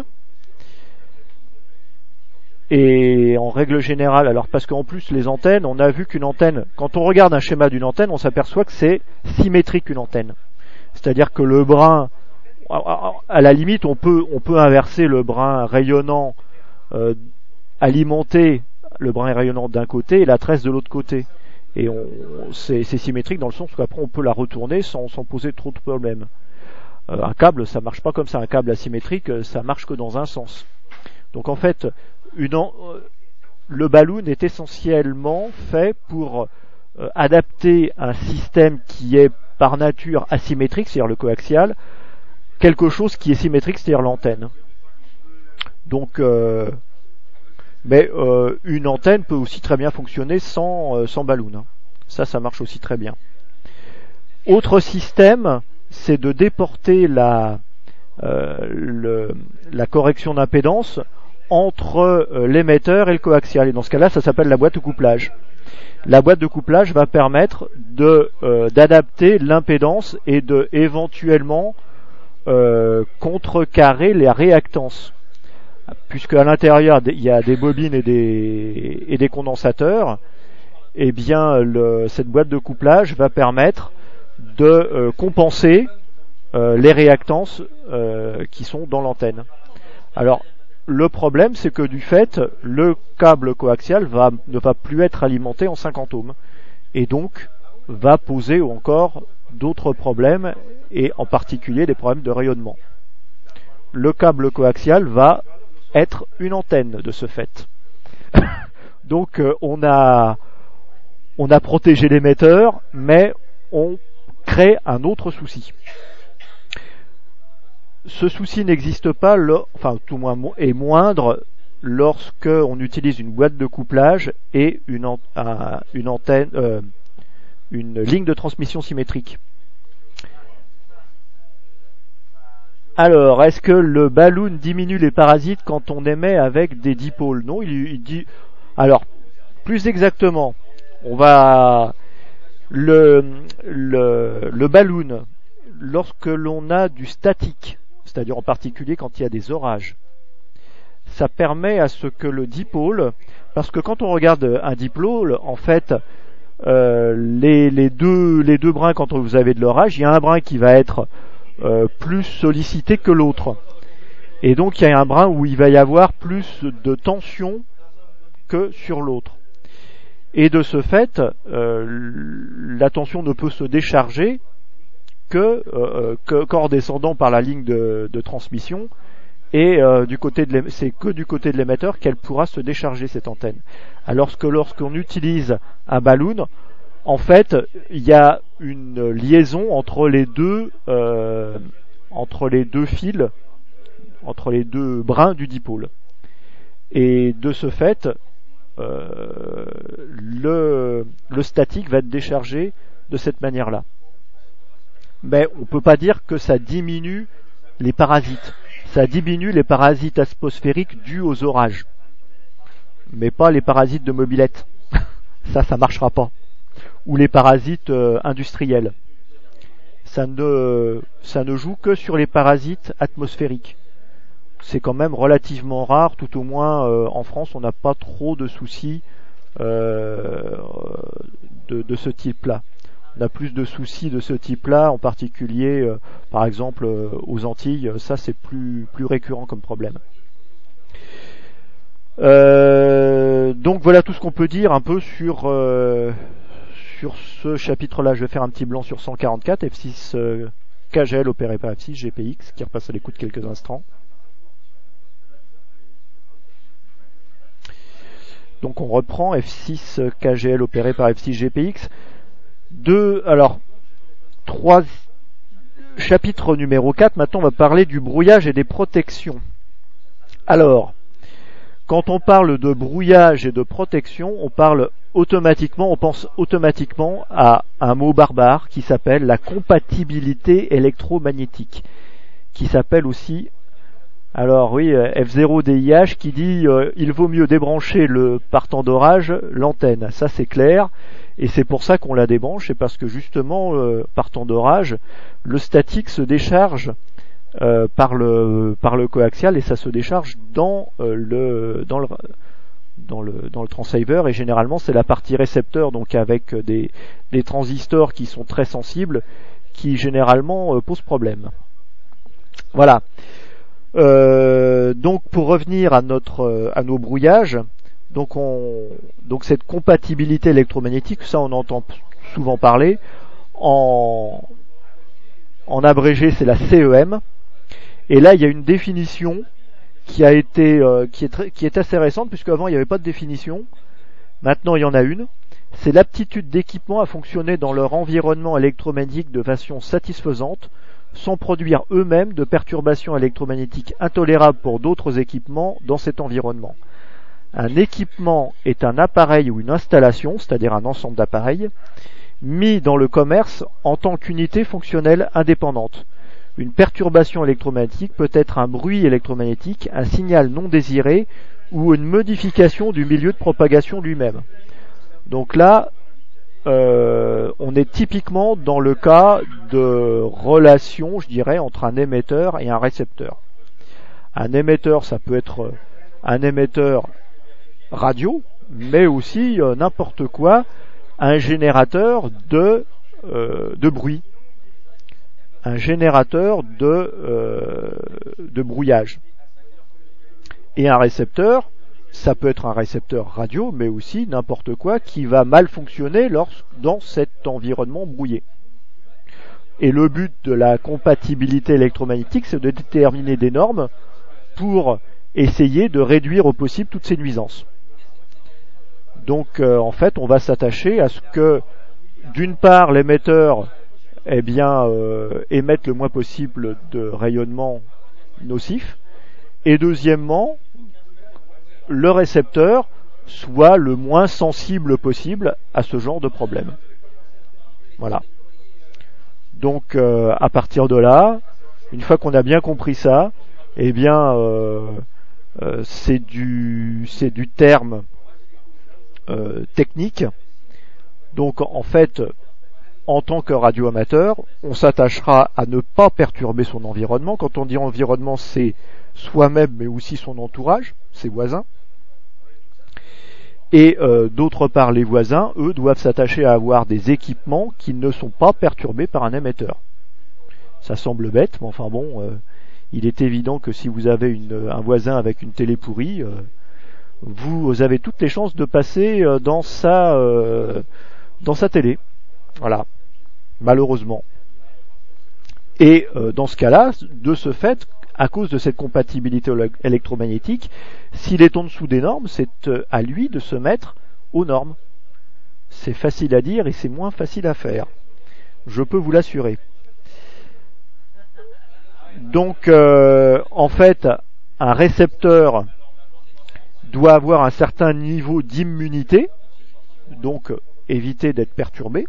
Speaker 1: Et en règle générale, alors parce qu'en plus les antennes, on a vu qu'une antenne, quand on regarde un schéma d'une antenne, on s'aperçoit que c'est symétrique une antenne. C'est-à-dire que le brin, à la limite, on peut, on peut inverser le brin rayonnant, euh, alimenter le brin rayonnant d'un côté et la tresse de l'autre côté. Et on, c'est, c'est symétrique dans le sens qu'après on peut la retourner sans, sans poser trop de problèmes. Euh, un câble, ça marche pas comme ça. Un câble asymétrique, ça marche que dans un sens. Donc en fait, Une, le balloon est essentiellement fait pour euh, adapter un système qui est par nature asymétrique, c'est-à-dire le coaxial, quelque chose qui est symétrique, c'est-à-dire l'antenne. Donc, euh, mais euh, une antenne peut aussi très bien fonctionner sans, euh, sans balloon. Hein. Ça, ça marche aussi très bien. Autre système, c'est de déporter la, euh, le, la correction d'impédance entre euh, l'émetteur et le coaxial. Et dans ce cas-là, ça s'appelle la boîte de couplage. La boîte de couplage va permettre de euh, d'adapter l'impédance et de éventuellement euh, contrecarrer les réactances. Puisque à l'intérieur il y a des bobines et des et des condensateurs, eh bien le, cette boîte de couplage va permettre de euh, compenser euh, les réactances euh, qui sont dans l'antenne. Alors le problème, c'est que du fait, le câble coaxial va, ne va plus être alimenté en cinquante ohms et donc va poser encore d'autres problèmes et en particulier des problèmes de rayonnement. Le câble coaxial va être une antenne de ce fait. Donc euh, on a on a protégé l'émetteur, mais on crée un autre souci. Ce souci n'existe pas, enfin tout moins est moindre lorsque on utilise une boîte de couplage et une, an, un, une antenne, euh, une ligne de transmission symétrique. Alors, est-ce que le balloon diminue les parasites quand on émet avec des dipôles? Non, il, il dit. Alors, plus exactement, on va le le, le balloon lorsque l'on a du statique, c'est-à-dire en particulier quand il y a des orages, ça permet à ce que le dipôle, parce que quand on regarde un dipôle, en fait, euh, les, les, deux, les deux brins, quand vous avez de l'orage, il y a un brin qui va être euh, plus sollicité que l'autre. Et donc il y a un brin où il va y avoir plus de tension que sur l'autre. Et de ce fait, euh, la tension ne peut se décharger que, euh, que qu'en descendant par la ligne de, de transmission, et euh, du côté de c'est que du côté de l'émetteur qu'elle pourra se décharger cette antenne. Alors que lorsqu'on utilise un balloon, en fait, il y a une liaison entre les deux euh, entre les deux fils, entre les deux brins du dipôle. Et de ce fait, euh, le, le statique va être déchargé de cette manière-là. Mais on ne peut pas dire que ça diminue les parasites. Ça diminue les parasites atmosphériques dus aux orages. Mais pas les parasites de mobilette. Ça, ça marchera pas. Ou les parasites euh, industriels. Ça ne, ça ne joue que sur les parasites atmosphériques. C'est quand même relativement rare, tout au moins euh, en France, on n'a pas trop de soucis euh, de, de ce type-là. On a plus de soucis de ce type-là, en particulier, euh, par exemple, euh, aux Antilles. Ça, c'est plus, plus récurrent comme problème. Euh, donc voilà tout ce qu'on peut dire un peu sur euh, sur ce chapitre-là. Je vais faire un petit blanc sur cent quarante-quatre, F six euh, K G L opéré par F six G P X, qui repasse à l'écoute quelques instants. Donc on reprend F six K G L opéré par F six G P X. Deux, alors, trois, chapitre numéro quatre, maintenant on va parler du brouillage et des protections. Alors, quand on parle de brouillage et de protection, on parle automatiquement, on pense automatiquement à un mot barbare qui s'appelle la compatibilité électromagnétique, qui s'appelle aussi Alors oui, F zéro D I H qui dit euh, il vaut mieux débrancher le par temps d'orage l'antenne. Ça c'est clair. Et c'est pour ça qu'on la débranche, c'est parce que justement, euh, par temps d'orage, le statique se décharge euh, par le par le coaxial et ça se décharge dans euh, le dans le dans le dans le transceiver et généralement c'est la partie récepteur, donc avec des des transistors qui sont très sensibles, qui généralement euh, posent problème. Voilà. Euh, donc pour revenir à notre à nos brouillages. Donc, on, donc cette compatibilité électromagnétique, ça on entend souvent parler. En, en abrégé, c'est la C E M. Et là, il y a une définition qui a été, euh, qui est très, qui est assez récente, puisque avant il n'y avait pas de définition. Maintenant, il y en a une. C'est l'aptitude d'équipements à fonctionner dans leur environnement électromagnétique de façon satisfaisante, sans produire eux-mêmes de perturbations électromagnétiques intolérables pour d'autres équipements dans cet environnement. Un équipement est un appareil ou une installation, c'est-à-dire un ensemble d'appareils, mis dans le commerce en tant qu'unité fonctionnelle indépendante. Une perturbation électromagnétique peut être un bruit électromagnétique, un signal non désiré ou une modification du milieu de propagation lui-même. Donc là, euh, on est typiquement dans le cas de relation, je dirais, entre un émetteur et un récepteur. Un émetteur, ça peut être un émetteur radio, mais aussi euh, n'importe quoi, un générateur de, euh, de bruit, un générateur de, euh, de brouillage. Et un récepteur, ça peut être un récepteur radio, mais aussi n'importe quoi qui va mal fonctionner lorsque, dans cet environnement brouillé. Et le but de la compatibilité électromagnétique, c'est de déterminer des normes pour essayer de réduire au possible toutes ces nuisances. Donc euh, en fait, on va s'attacher à ce que, d'une part, l'émetteur eh bien, euh, émette le moins possible de rayonnement nocif, et deuxièmement, le récepteur soit le moins sensible possible à ce genre de problème. Voilà. Donc euh, à partir de là, une fois qu'on a bien compris ça, eh bien euh, euh, c'est du c'est du terme euh, technique. Donc en fait, en tant que radioamateur, on s'attachera à ne pas perturber son environnement. Quand on dit environnement, c'est soi-même mais aussi son entourage, ses voisins. Et euh, d'autre part, les voisins, eux, doivent s'attacher à avoir des équipements qui ne sont pas perturbés par un émetteur. Ça semble bête, mais enfin bon, euh, il est évident que si vous avez une, un voisin avec une télé pourrie, euh, vous avez toutes les chances de passer euh, dans sa euh, dans sa télé. Voilà, malheureusement. Et euh, dans ce cas-là, de ce fait, à cause de cette compatibilité électromagnétique, s'il est en dessous des normes, c'est à lui de se mettre aux normes. C'est facile à dire et c'est moins facile à faire. Je peux vous l'assurer. Donc, euh, en fait, un récepteur doit avoir un certain niveau d'immunité, donc éviter d'être perturbé.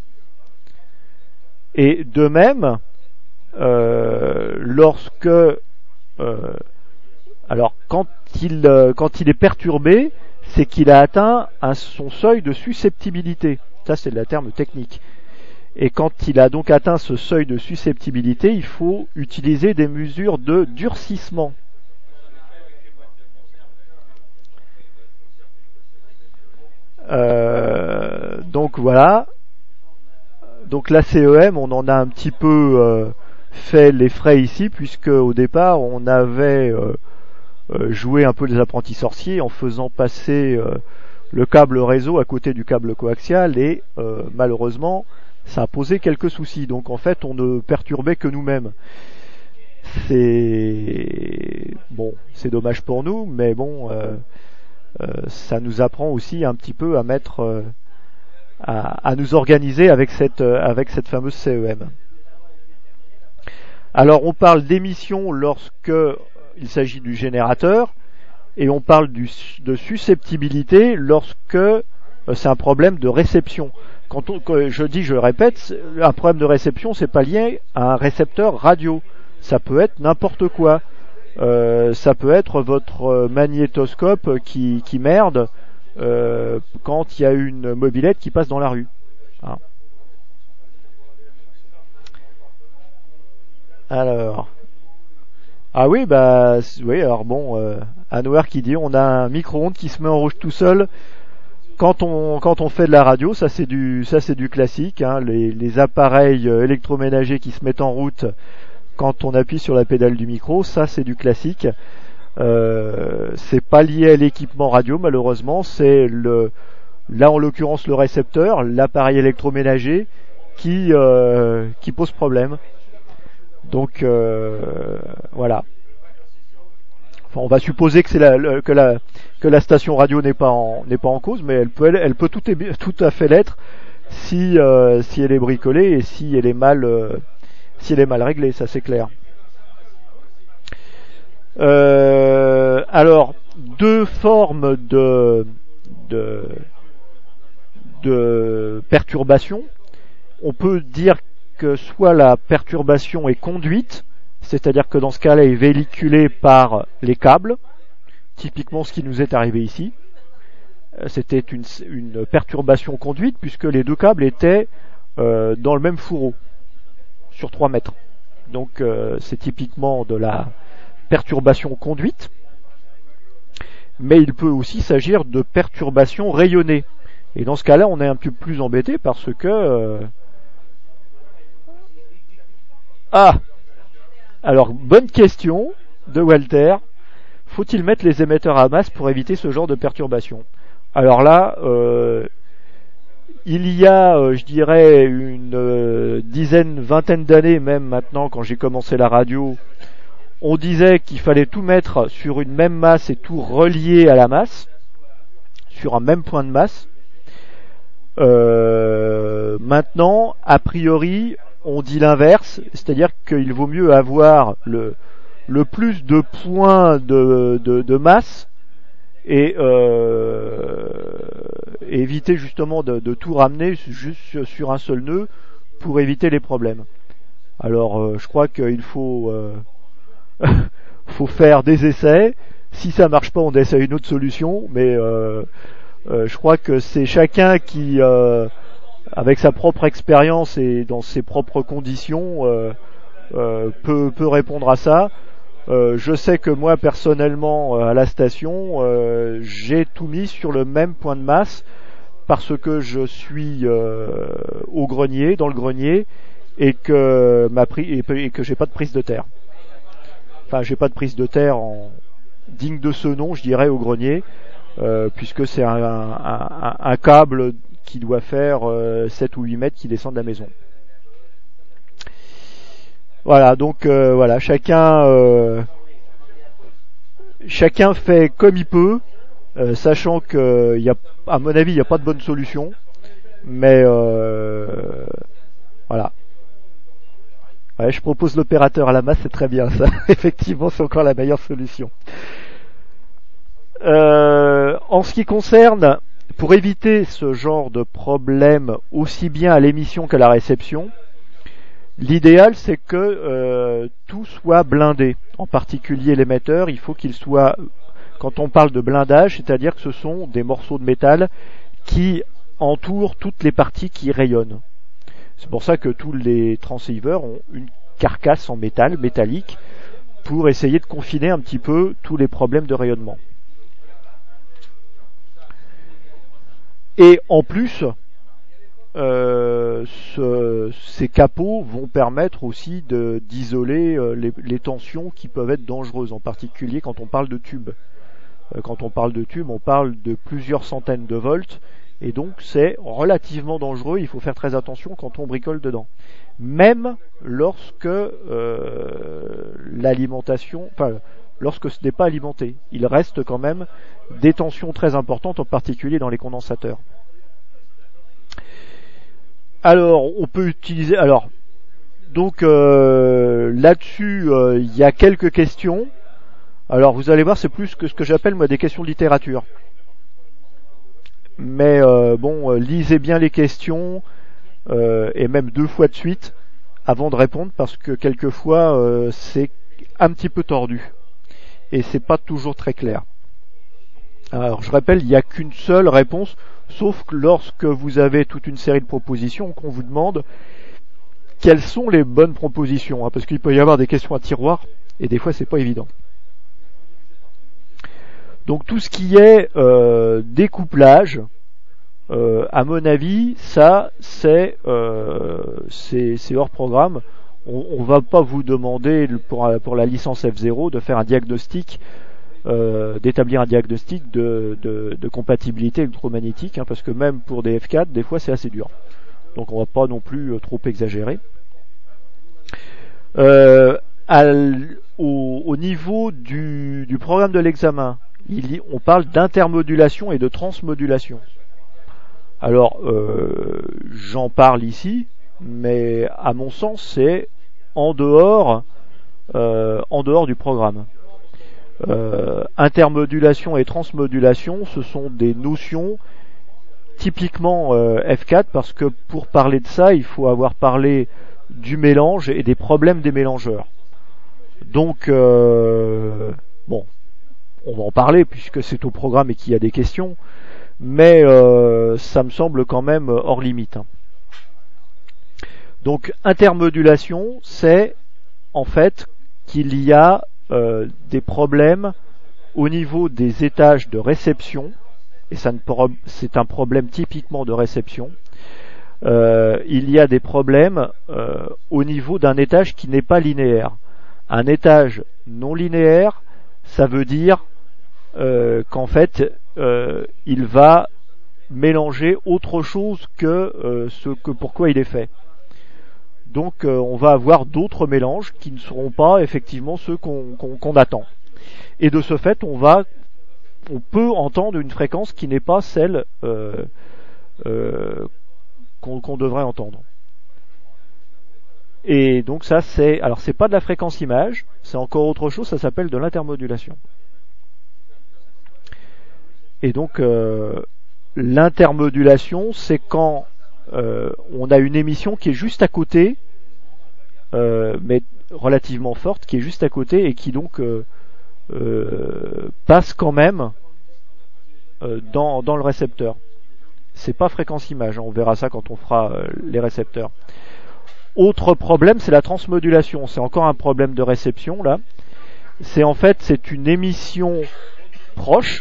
Speaker 1: Et de même, euh, lorsque Euh, alors quand il euh, quand il est perturbé, c'est qu'il a atteint un, son seuil de susceptibilité. Ça c'est le terme technique. Et quand il a donc atteint ce seuil de susceptibilité, il faut utiliser des mesures de durcissement. Euh, donc voilà. Donc la C E M, on en a un petit peu euh, fait les frais ici, puisque au départ on avait euh, euh, joué un peu les apprentis sorciers en faisant passer euh, le câble réseau à côté du câble coaxial et euh, malheureusement ça a posé quelques soucis. Donc en fait on ne perturbait que nous-mêmes. C'est bon, c'est dommage pour nous, mais bon, euh, euh, ça nous apprend aussi un petit peu à mettre, euh, à, à nous organiser avec cette, euh, avec cette fameuse C E M. Alors on parle d'émission lorsque il s'agit du générateur et on parle du, de susceptibilité lorsque euh, c'est un problème de réception. Quand, on, quand je dis, je répète, un problème de réception, c'est pas lié à un récepteur radio. Ça peut être n'importe quoi. Euh, ça peut être votre magnétoscope qui, qui merde euh, quand il y a une mobilette qui passe dans la rue. Hein. Alors, ah oui, bah oui. Alors bon, euh, Anouar qui dit on a un micro-ondes qui se met en rouge tout seul quand on quand on fait de la radio. Ça c'est du ça c'est du classique. Hein, les, les appareils électroménagers qui se mettent en route quand on appuie sur la pédale du micro, ça c'est du classique. Euh, c'est pas lié à l'équipement radio malheureusement, c'est le là en l'occurrence le récepteur, l'appareil électroménager qui euh, qui pose problème. Donc euh, voilà. Enfin, on va supposer que c'est la que la que la station radio n'est pas en n'est pas en cause, mais elle peut elle, elle peut tout, tout à fait l'être si euh, si elle est bricolée et si elle est mal euh, si elle est mal réglée, ça c'est clair. Euh, alors, deux formes de, de, de perturbation. On peut dire que soit la perturbation est conduite, c'est-à-dire que dans ce cas-là, elle est véhiculée par les câbles, typiquement ce qui nous est arrivé ici. C'était une, une perturbation conduite puisque les deux câbles étaient euh, dans le même fourreau, sur trois mètres. Donc euh, c'est typiquement de la perturbation conduite, mais il peut aussi s'agir de perturbation rayonnée. Et dans ce cas-là, on est un peu plus embêté parce que... Euh... Ah Alors, bonne question de Walter. Faut-il mettre les émetteurs à masse pour éviter ce genre de perturbation? Alors là, euh, il y a, euh, je dirais, une euh, dizaine, vingtaine d'années même maintenant, quand j'ai commencé la radio, on disait qu'il fallait tout mettre sur une même masse et tout relier à la masse, sur un même point de masse. Euh, maintenant, a priori, on dit l'inverse, c'est-à-dire qu'il vaut mieux avoir le, le plus de points de, de, de masse et euh, éviter justement de, de tout ramener juste sur un seul nœud pour éviter les problèmes. Alors, euh, je crois qu'il faut... Euh, faut faire des essais. Si ça marche pas, on essaie une autre solution. Mais euh, euh, je crois que c'est chacun qui, euh, avec sa propre expérience et dans ses propres conditions, euh, euh, peut, peut répondre à ça. Euh, je sais que moi personnellement à la station, euh, j'ai tout mis sur le même point de masse parce que je suis euh, au grenier, dans le grenier, et que ma pri- et que j'ai pas de prise de terre. Enfin, j'ai pas de prise de terre en digne de ce nom, je dirais, au grenier, euh, puisque c'est un, un, un, un câble qui doit faire euh, sept ou huit mètres qui descend de la maison. Voilà, donc euh, voilà, chacun euh, chacun fait comme il peut, euh, sachant que, y a, à mon avis, il n'y a pas de bonne solution, mais euh, voilà. Ouais, je propose l'opérateur à la masse, c'est très bien ça. Effectivement, c'est encore la meilleure solution. Euh, en ce qui concerne, pour éviter ce genre de problème aussi bien à l'émission qu'à la réception, l'idéal c'est que euh, tout soit blindé. En particulier l'émetteur, il faut qu'il soit, quand on parle de blindage, c'est-à-dire que ce sont des morceaux de métal qui entourent toutes les parties qui rayonnent. C'est pour ça que tous les transceivers ont une carcasse en métal, métallique, pour essayer de confiner un petit peu tous les problèmes de rayonnement. Et en plus, euh, ce, ces capots vont permettre aussi de, d'isoler euh, les, les tensions qui peuvent être dangereuses, en particulier quand on parle de tubes. Euh, quand on parle de tubes, on parle de plusieurs centaines de volts, et donc c'est relativement dangereux, il faut faire très attention quand on bricole dedans. Même lorsque euh, l'alimentation, enfin lorsque ce n'est pas alimenté, il reste quand même des tensions très importantes, en particulier dans les condensateurs. Alors on peut utiliser, alors donc euh, là-dessus il euh, y a quelques questions. Alors vous allez voir, c'est plus que ce que j'appelle moi des questions de littérature. Mais euh, bon, euh, lisez bien les questions euh, et même deux fois de suite avant de répondre parce que quelquefois euh, c'est un petit peu tordu. et c'est pas toujours très clair. Alors je rappelle, il n'y a qu'une seule réponse, sauf que lorsque vous avez toute une série de propositions, qu'on vous demande quelles sont les bonnes propositions, hein, parce qu'il peut y avoir des questions à tiroir, et des fois c'est pas évident. Donc tout ce qui est euh, découplage, euh, à mon avis, ça c'est euh, c'est, c'est hors programme. On ne va pas vous demander pour, pour la licence F zéro de faire un diagnostic, euh, d'établir un diagnostic de, de, de compatibilité électromagnétique, hein, parce que même pour des F quatre, des fois c'est assez dur. Donc on va pas non plus euh, trop exagérer. Euh, à, au, au niveau du, du programme de l'examen, il y, on parle d'intermodulation et de transmodulation. Alors euh, j'en parle ici, mais à mon sens c'est en dehors, euh, en dehors du programme. Euh, intermodulation et transmodulation, ce sont des notions typiquement euh, F quatre, parce que pour parler de ça, il faut avoir parlé du mélange et des problèmes des mélangeurs. Donc, euh, bon, on va en parler puisque c'est au programme et qu'il y a des questions, mais euh, ça me semble quand même hors limite. Donc, intermodulation, c'est en fait qu'il y a euh, des problèmes au niveau des étages de réception, et ça ne, c'est un problème typiquement de réception. Euh, il y a des problèmes euh, au niveau d'un étage qui n'est pas linéaire. Un étage non linéaire, ça veut dire euh, qu'en fait, euh, il va mélanger autre chose que euh, ce que pourquoi il est fait. Donc euh, on va avoir d'autres mélanges qui ne seront pas effectivement ceux qu'on, qu'on, qu'on attend. Et de ce fait, on va, on peut entendre une fréquence qui n'est pas celle euh, euh, qu'on, qu'on devrait entendre. Et donc ça c'est, alors c'est pas de la fréquence image, c'est encore autre chose, ça s'appelle de l'intermodulation. Et donc euh, l'intermodulation, c'est quand euh, on a une émission qui est juste à côté, euh, mais relativement forte, qui est juste à côté et qui donc euh, euh, passe quand même euh, dans, dans le récepteur. C'est pas fréquence image, hein, on verra ça quand on fera euh, les récepteurs. Autre problème, c'est la transmodulation. C'est encore un problème de réception là. C'est en fait c'est une émission proche.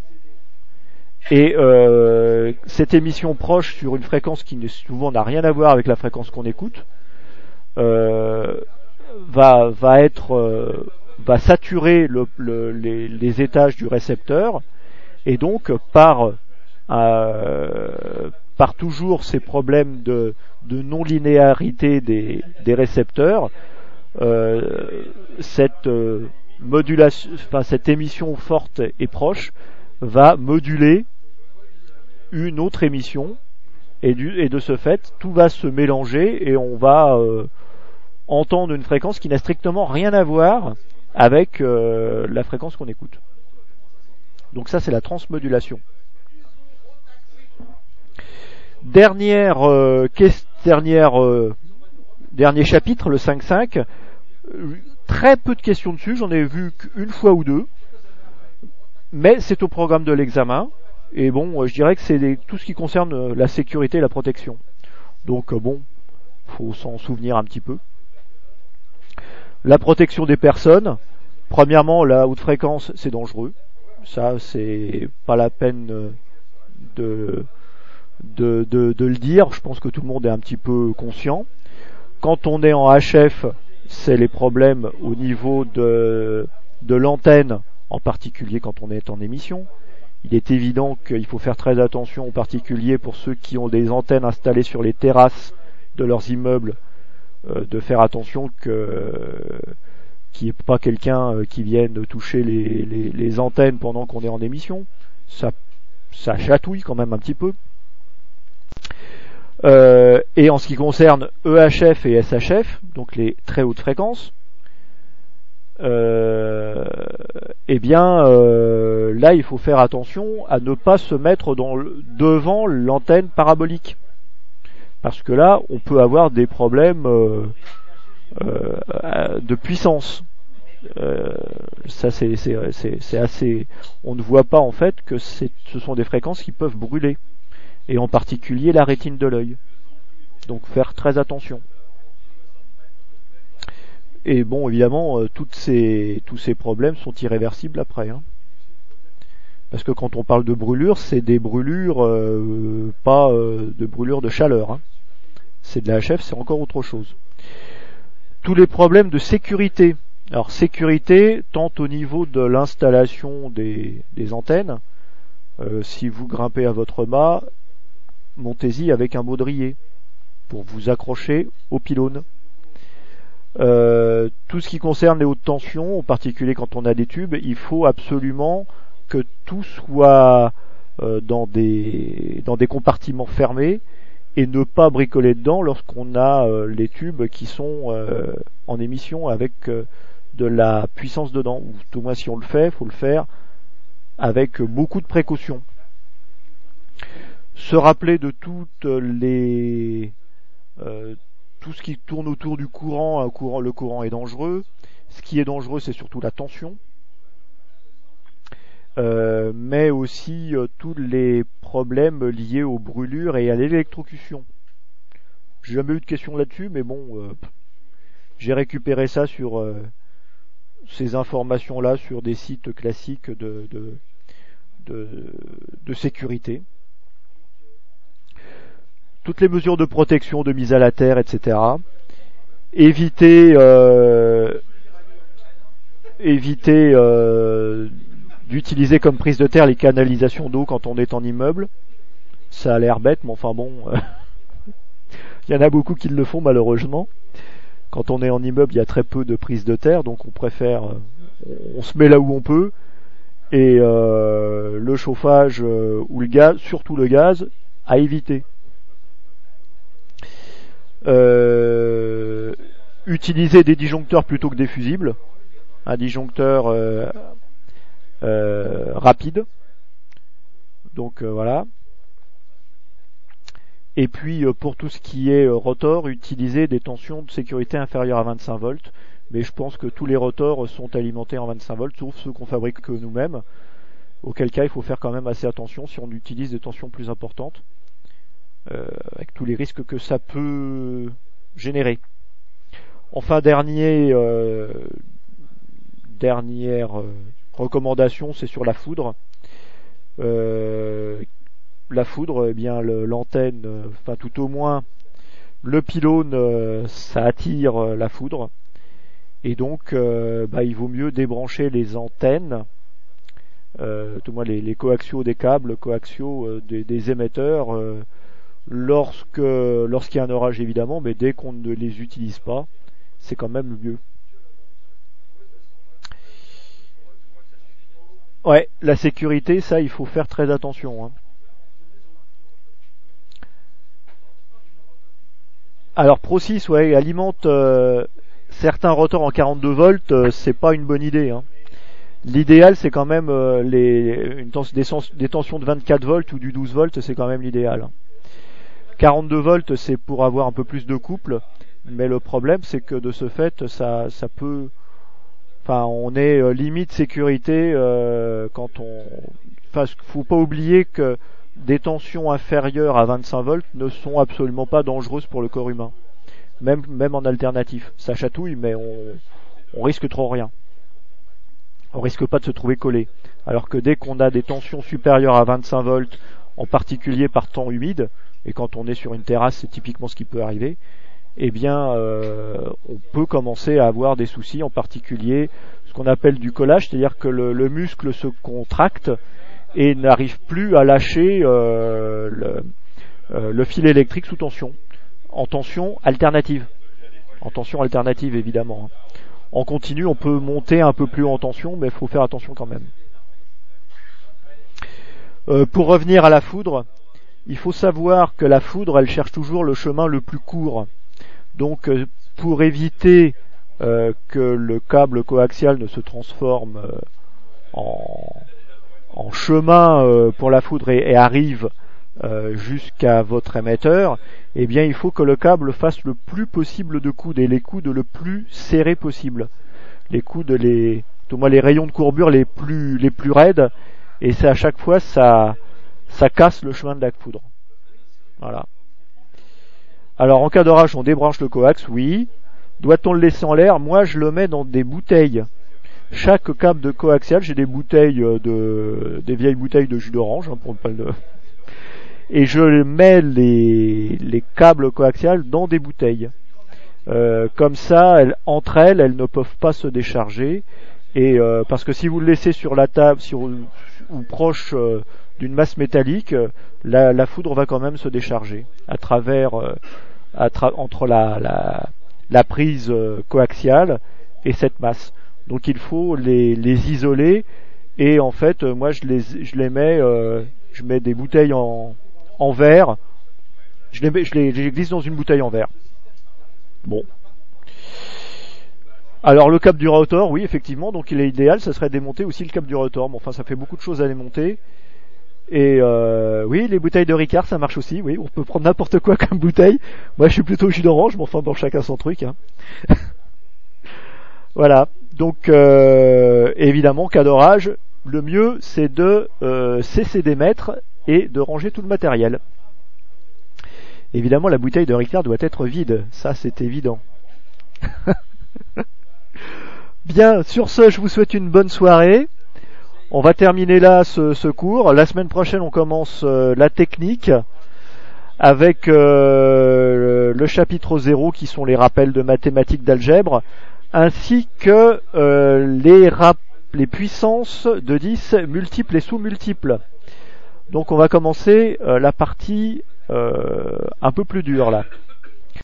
Speaker 1: Et euh, cette émission proche sur une fréquence qui souvent n'a rien à voir avec la fréquence qu'on écoute euh, va va être euh, va saturer le, le, les, les étages du récepteur, et donc par euh, par toujours ces problèmes de, de non-linéarité des, des récepteurs, euh, cette euh, modulation, enfin cette émission forte et proche va moduler une autre émission, et, du, et de ce fait tout va se mélanger et on va euh, entendre une fréquence qui n'a strictement rien à voir avec euh, la fréquence qu'on écoute. Donc ça c'est la transmodulation. Dernière, euh, quest, dernière euh, dernier chapitre, le cinq cinq, euh, très peu de questions dessus, j'en ai vu qu'une fois ou deux, mais c'est au programme de l'examen. Et bon, je dirais que c'est des, tout ce qui concerne la sécurité et la protection. Donc bon, faut s'en souvenir un petit peu. La protection des personnes. Premièrement, la haute fréquence, c'est dangereux. Ça, c'est pas la peine de, de, de, de le dire. Je pense que tout le monde est un petit peu conscient. Quand on est en H F, c'est les problèmes au niveau de, de l'antenne, en particulier quand on est en émission. Il est évident qu'il faut faire très attention, en particulier pour ceux qui ont des antennes installées sur les terrasses de leurs immeubles, euh, de faire attention que euh, qu'il n'y ait pas quelqu'un euh, qui vienne toucher les, les, les antennes pendant qu'on est en émission. Ça, ça chatouille quand même un petit peu. Euh, et en ce qui concerne E H F et S H F, donc les très hautes fréquences, Euh, eh bien euh, là il faut faire attention à ne pas se mettre dans le, devant l'antenne parabolique, parce que là on peut avoir des problèmes euh, euh, de puissance. Euh, ça c'est, c'est, c'est, c'est assez. On ne voit pas en fait que c'est, ce sont des fréquences qui peuvent brûler, et en particulier la rétine de l'œil. Donc faire très attention. Et bon, évidemment, euh, toutes ces, tous ces problèmes sont irréversibles après. Hein. Parce que quand on parle de brûlures, c'est des brûlures, euh, pas euh, de brûlures de chaleur. Hein. C'est de la H F, c'est encore autre chose. Tous les problèmes de sécurité. Alors sécurité, tant au niveau de l'installation des, des antennes, euh, si vous grimpez à votre mât, montez-y avec un baudrier pour vous accrocher au pylône. Euh, tout ce qui concerne les hautes tensions, en particulier quand on a des tubes, il faut absolument que tout soit euh, dans des dans des compartiments fermés et ne pas bricoler dedans lorsqu'on a euh, les tubes qui sont euh, en émission avec euh, de la puissance dedans. Ou tout moins si on le fait, il faut le faire avec beaucoup de précautions. Se rappeler de toutes les euh, tout ce qui tourne autour du courant, un courant, le courant est dangereux. Ce qui est dangereux, c'est surtout la tension. Euh, mais aussi euh, tous les problèmes liés aux brûlures et à l'électrocution. J'ai jamais eu de questions là-dessus, mais bon, euh, j'ai récupéré ça sur euh, ces informations-là sur des sites classiques de, de, de, de sécurité. Toutes les mesures de protection, de mise à la terre, et cetera. Éviter, euh, éviter euh, d'utiliser comme prise de terre les canalisations d'eau quand on est en immeuble. Ça a l'air bête, mais enfin bon, il y en a beaucoup qui le font malheureusement. Quand on est en immeuble, il y a très peu de prise de terre, donc on préfère, on se met là où on peut, et euh, le chauffage euh, ou le gaz, surtout le gaz, à éviter. Euh, utiliser des disjoncteurs plutôt que des fusibles, un disjoncteur euh, euh, rapide, donc euh, voilà. Et puis euh, pour tout ce qui est euh, rotor, utiliser des tensions de sécurité inférieures à vingt-cinq volts, mais je pense que tous les rotors sont alimentés en vingt-cinq volts, sauf ceux qu'on fabrique que nous-mêmes, auquel cas il faut faire quand même assez attention si on utilise des tensions plus importantes. Euh, avec tous les risques que ça peut générer. Enfin, dernier, euh, dernière euh, recommandation, c'est sur la foudre. Euh, la foudre, eh bien, le, l'antenne, euh, enfin tout au moins, le pylône, euh, ça attire euh, la foudre, et donc, euh, bah, il vaut mieux débrancher les antennes, euh, tout au moins les, les coaxiaux des câbles, coaxiaux euh, des, des émetteurs. Euh, Lorsque, lorsqu'il y a un orage évidemment, mais dès qu'on ne les utilise pas, c'est quand même le mieux. Ouais, la sécurité, ça, il faut faire très attention. Hein. Alors ProSys, ouais, alimente euh, certains rotors en quarante-deux volts, euh, c'est pas une bonne idée. Hein. L'idéal, c'est quand même euh, les, une tens- des, sens- des tensions de vingt-quatre volts ou du douze volts, c'est quand même l'idéal. Hein. quarante-deux volts, c'est pour avoir un peu plus de couple, mais le problème, c'est que de ce fait, ça, ça peut, enfin, on est euh, limite sécurité euh, quand on, enfin, faut pas oublier que des tensions inférieures à vingt-cinq volts ne sont absolument pas dangereuses pour le corps humain, même, même en alternatif. Ça chatouille, mais on, on risque trop rien. On risque pas de se trouver collé. Alors que dès qu'on a des tensions supérieures à vingt-cinq volts, en particulier par temps humide, et quand on est sur une terrasse, c'est typiquement ce qui peut arriver, eh bien, euh, on peut commencer à avoir des soucis, en particulier ce qu'on appelle du collage, c'est-à-dire que le, le muscle se contracte et n'arrive plus à lâcher euh, le, euh, le fil électrique sous tension, en tension alternative. En tension alternative, évidemment. En continu, on peut monter un peu plus haut en tension, mais il faut faire attention quand même. Euh, pour revenir à la foudre, il faut savoir que la foudre, elle cherche toujours le chemin le plus court. Donc, euh, pour éviter euh, que le câble coaxial ne se transforme euh, en, en chemin euh, pour la foudre et, et arrive euh, jusqu'à votre émetteur, eh bien, il faut que le câble fasse le plus possible de coudes et les coudes le plus serrés possible. les coudes, les, tout moins les rayons de courbure les plus, les plus raides, et c'est à chaque fois ça, ça casse le chemin de la foudre. Voilà. Alors en cas d'orage, on débranche le coax, oui. Doit-on le laisser en l'air? Moi, je le mets dans des bouteilles. Chaque câble de coaxial, j'ai des bouteilles de, des vieilles bouteilles de jus d'orange, hein, pour ne pas le, et je mets les, les câbles coaxiales dans des bouteilles. Euh, comme ça, elles, entre elles, elles ne peuvent pas se décharger. Et euh, parce que si vous le laissez sur la table, sur, ou proche euh, d'une masse métallique, la, la foudre va quand même se décharger à travers, euh, à tra- entre la, la, la prise euh, coaxiale et cette masse. Donc il faut les, les isoler. Et en fait, euh, moi je les, je les mets, euh, je mets des bouteilles en, en verre. Je les, je les, je les glisse dans une bouteille en verre. Bon. Alors le câble du rotor, oui effectivement, donc il est idéal, ça serait démonter aussi le câble du rotor, mais enfin ça fait beaucoup de choses à démonter. Et euh, oui, les bouteilles de Ricard ça marche aussi, oui, on peut prendre n'importe quoi comme bouteille. Moi je suis plutôt jus d'orange, mais enfin bon, chacun son truc. Hein. Voilà, donc euh, évidemment, cas d'orage, le mieux c'est de euh, cesser d'émettre et de ranger tout le matériel. Évidemment la bouteille de Ricard doit être vide, ça c'est évident. Bien, sur ce, je vous souhaite une bonne soirée. On va terminer là ce, ce cours. La semaine prochaine, on commence euh, la technique avec euh, le chapitre zéro qui sont les rappels de mathématiques d'algèbre, ainsi que euh, les, rap- les puissances de dix multiples et sous-multiples. Donc on va commencer euh, la partie euh, un peu plus dure là.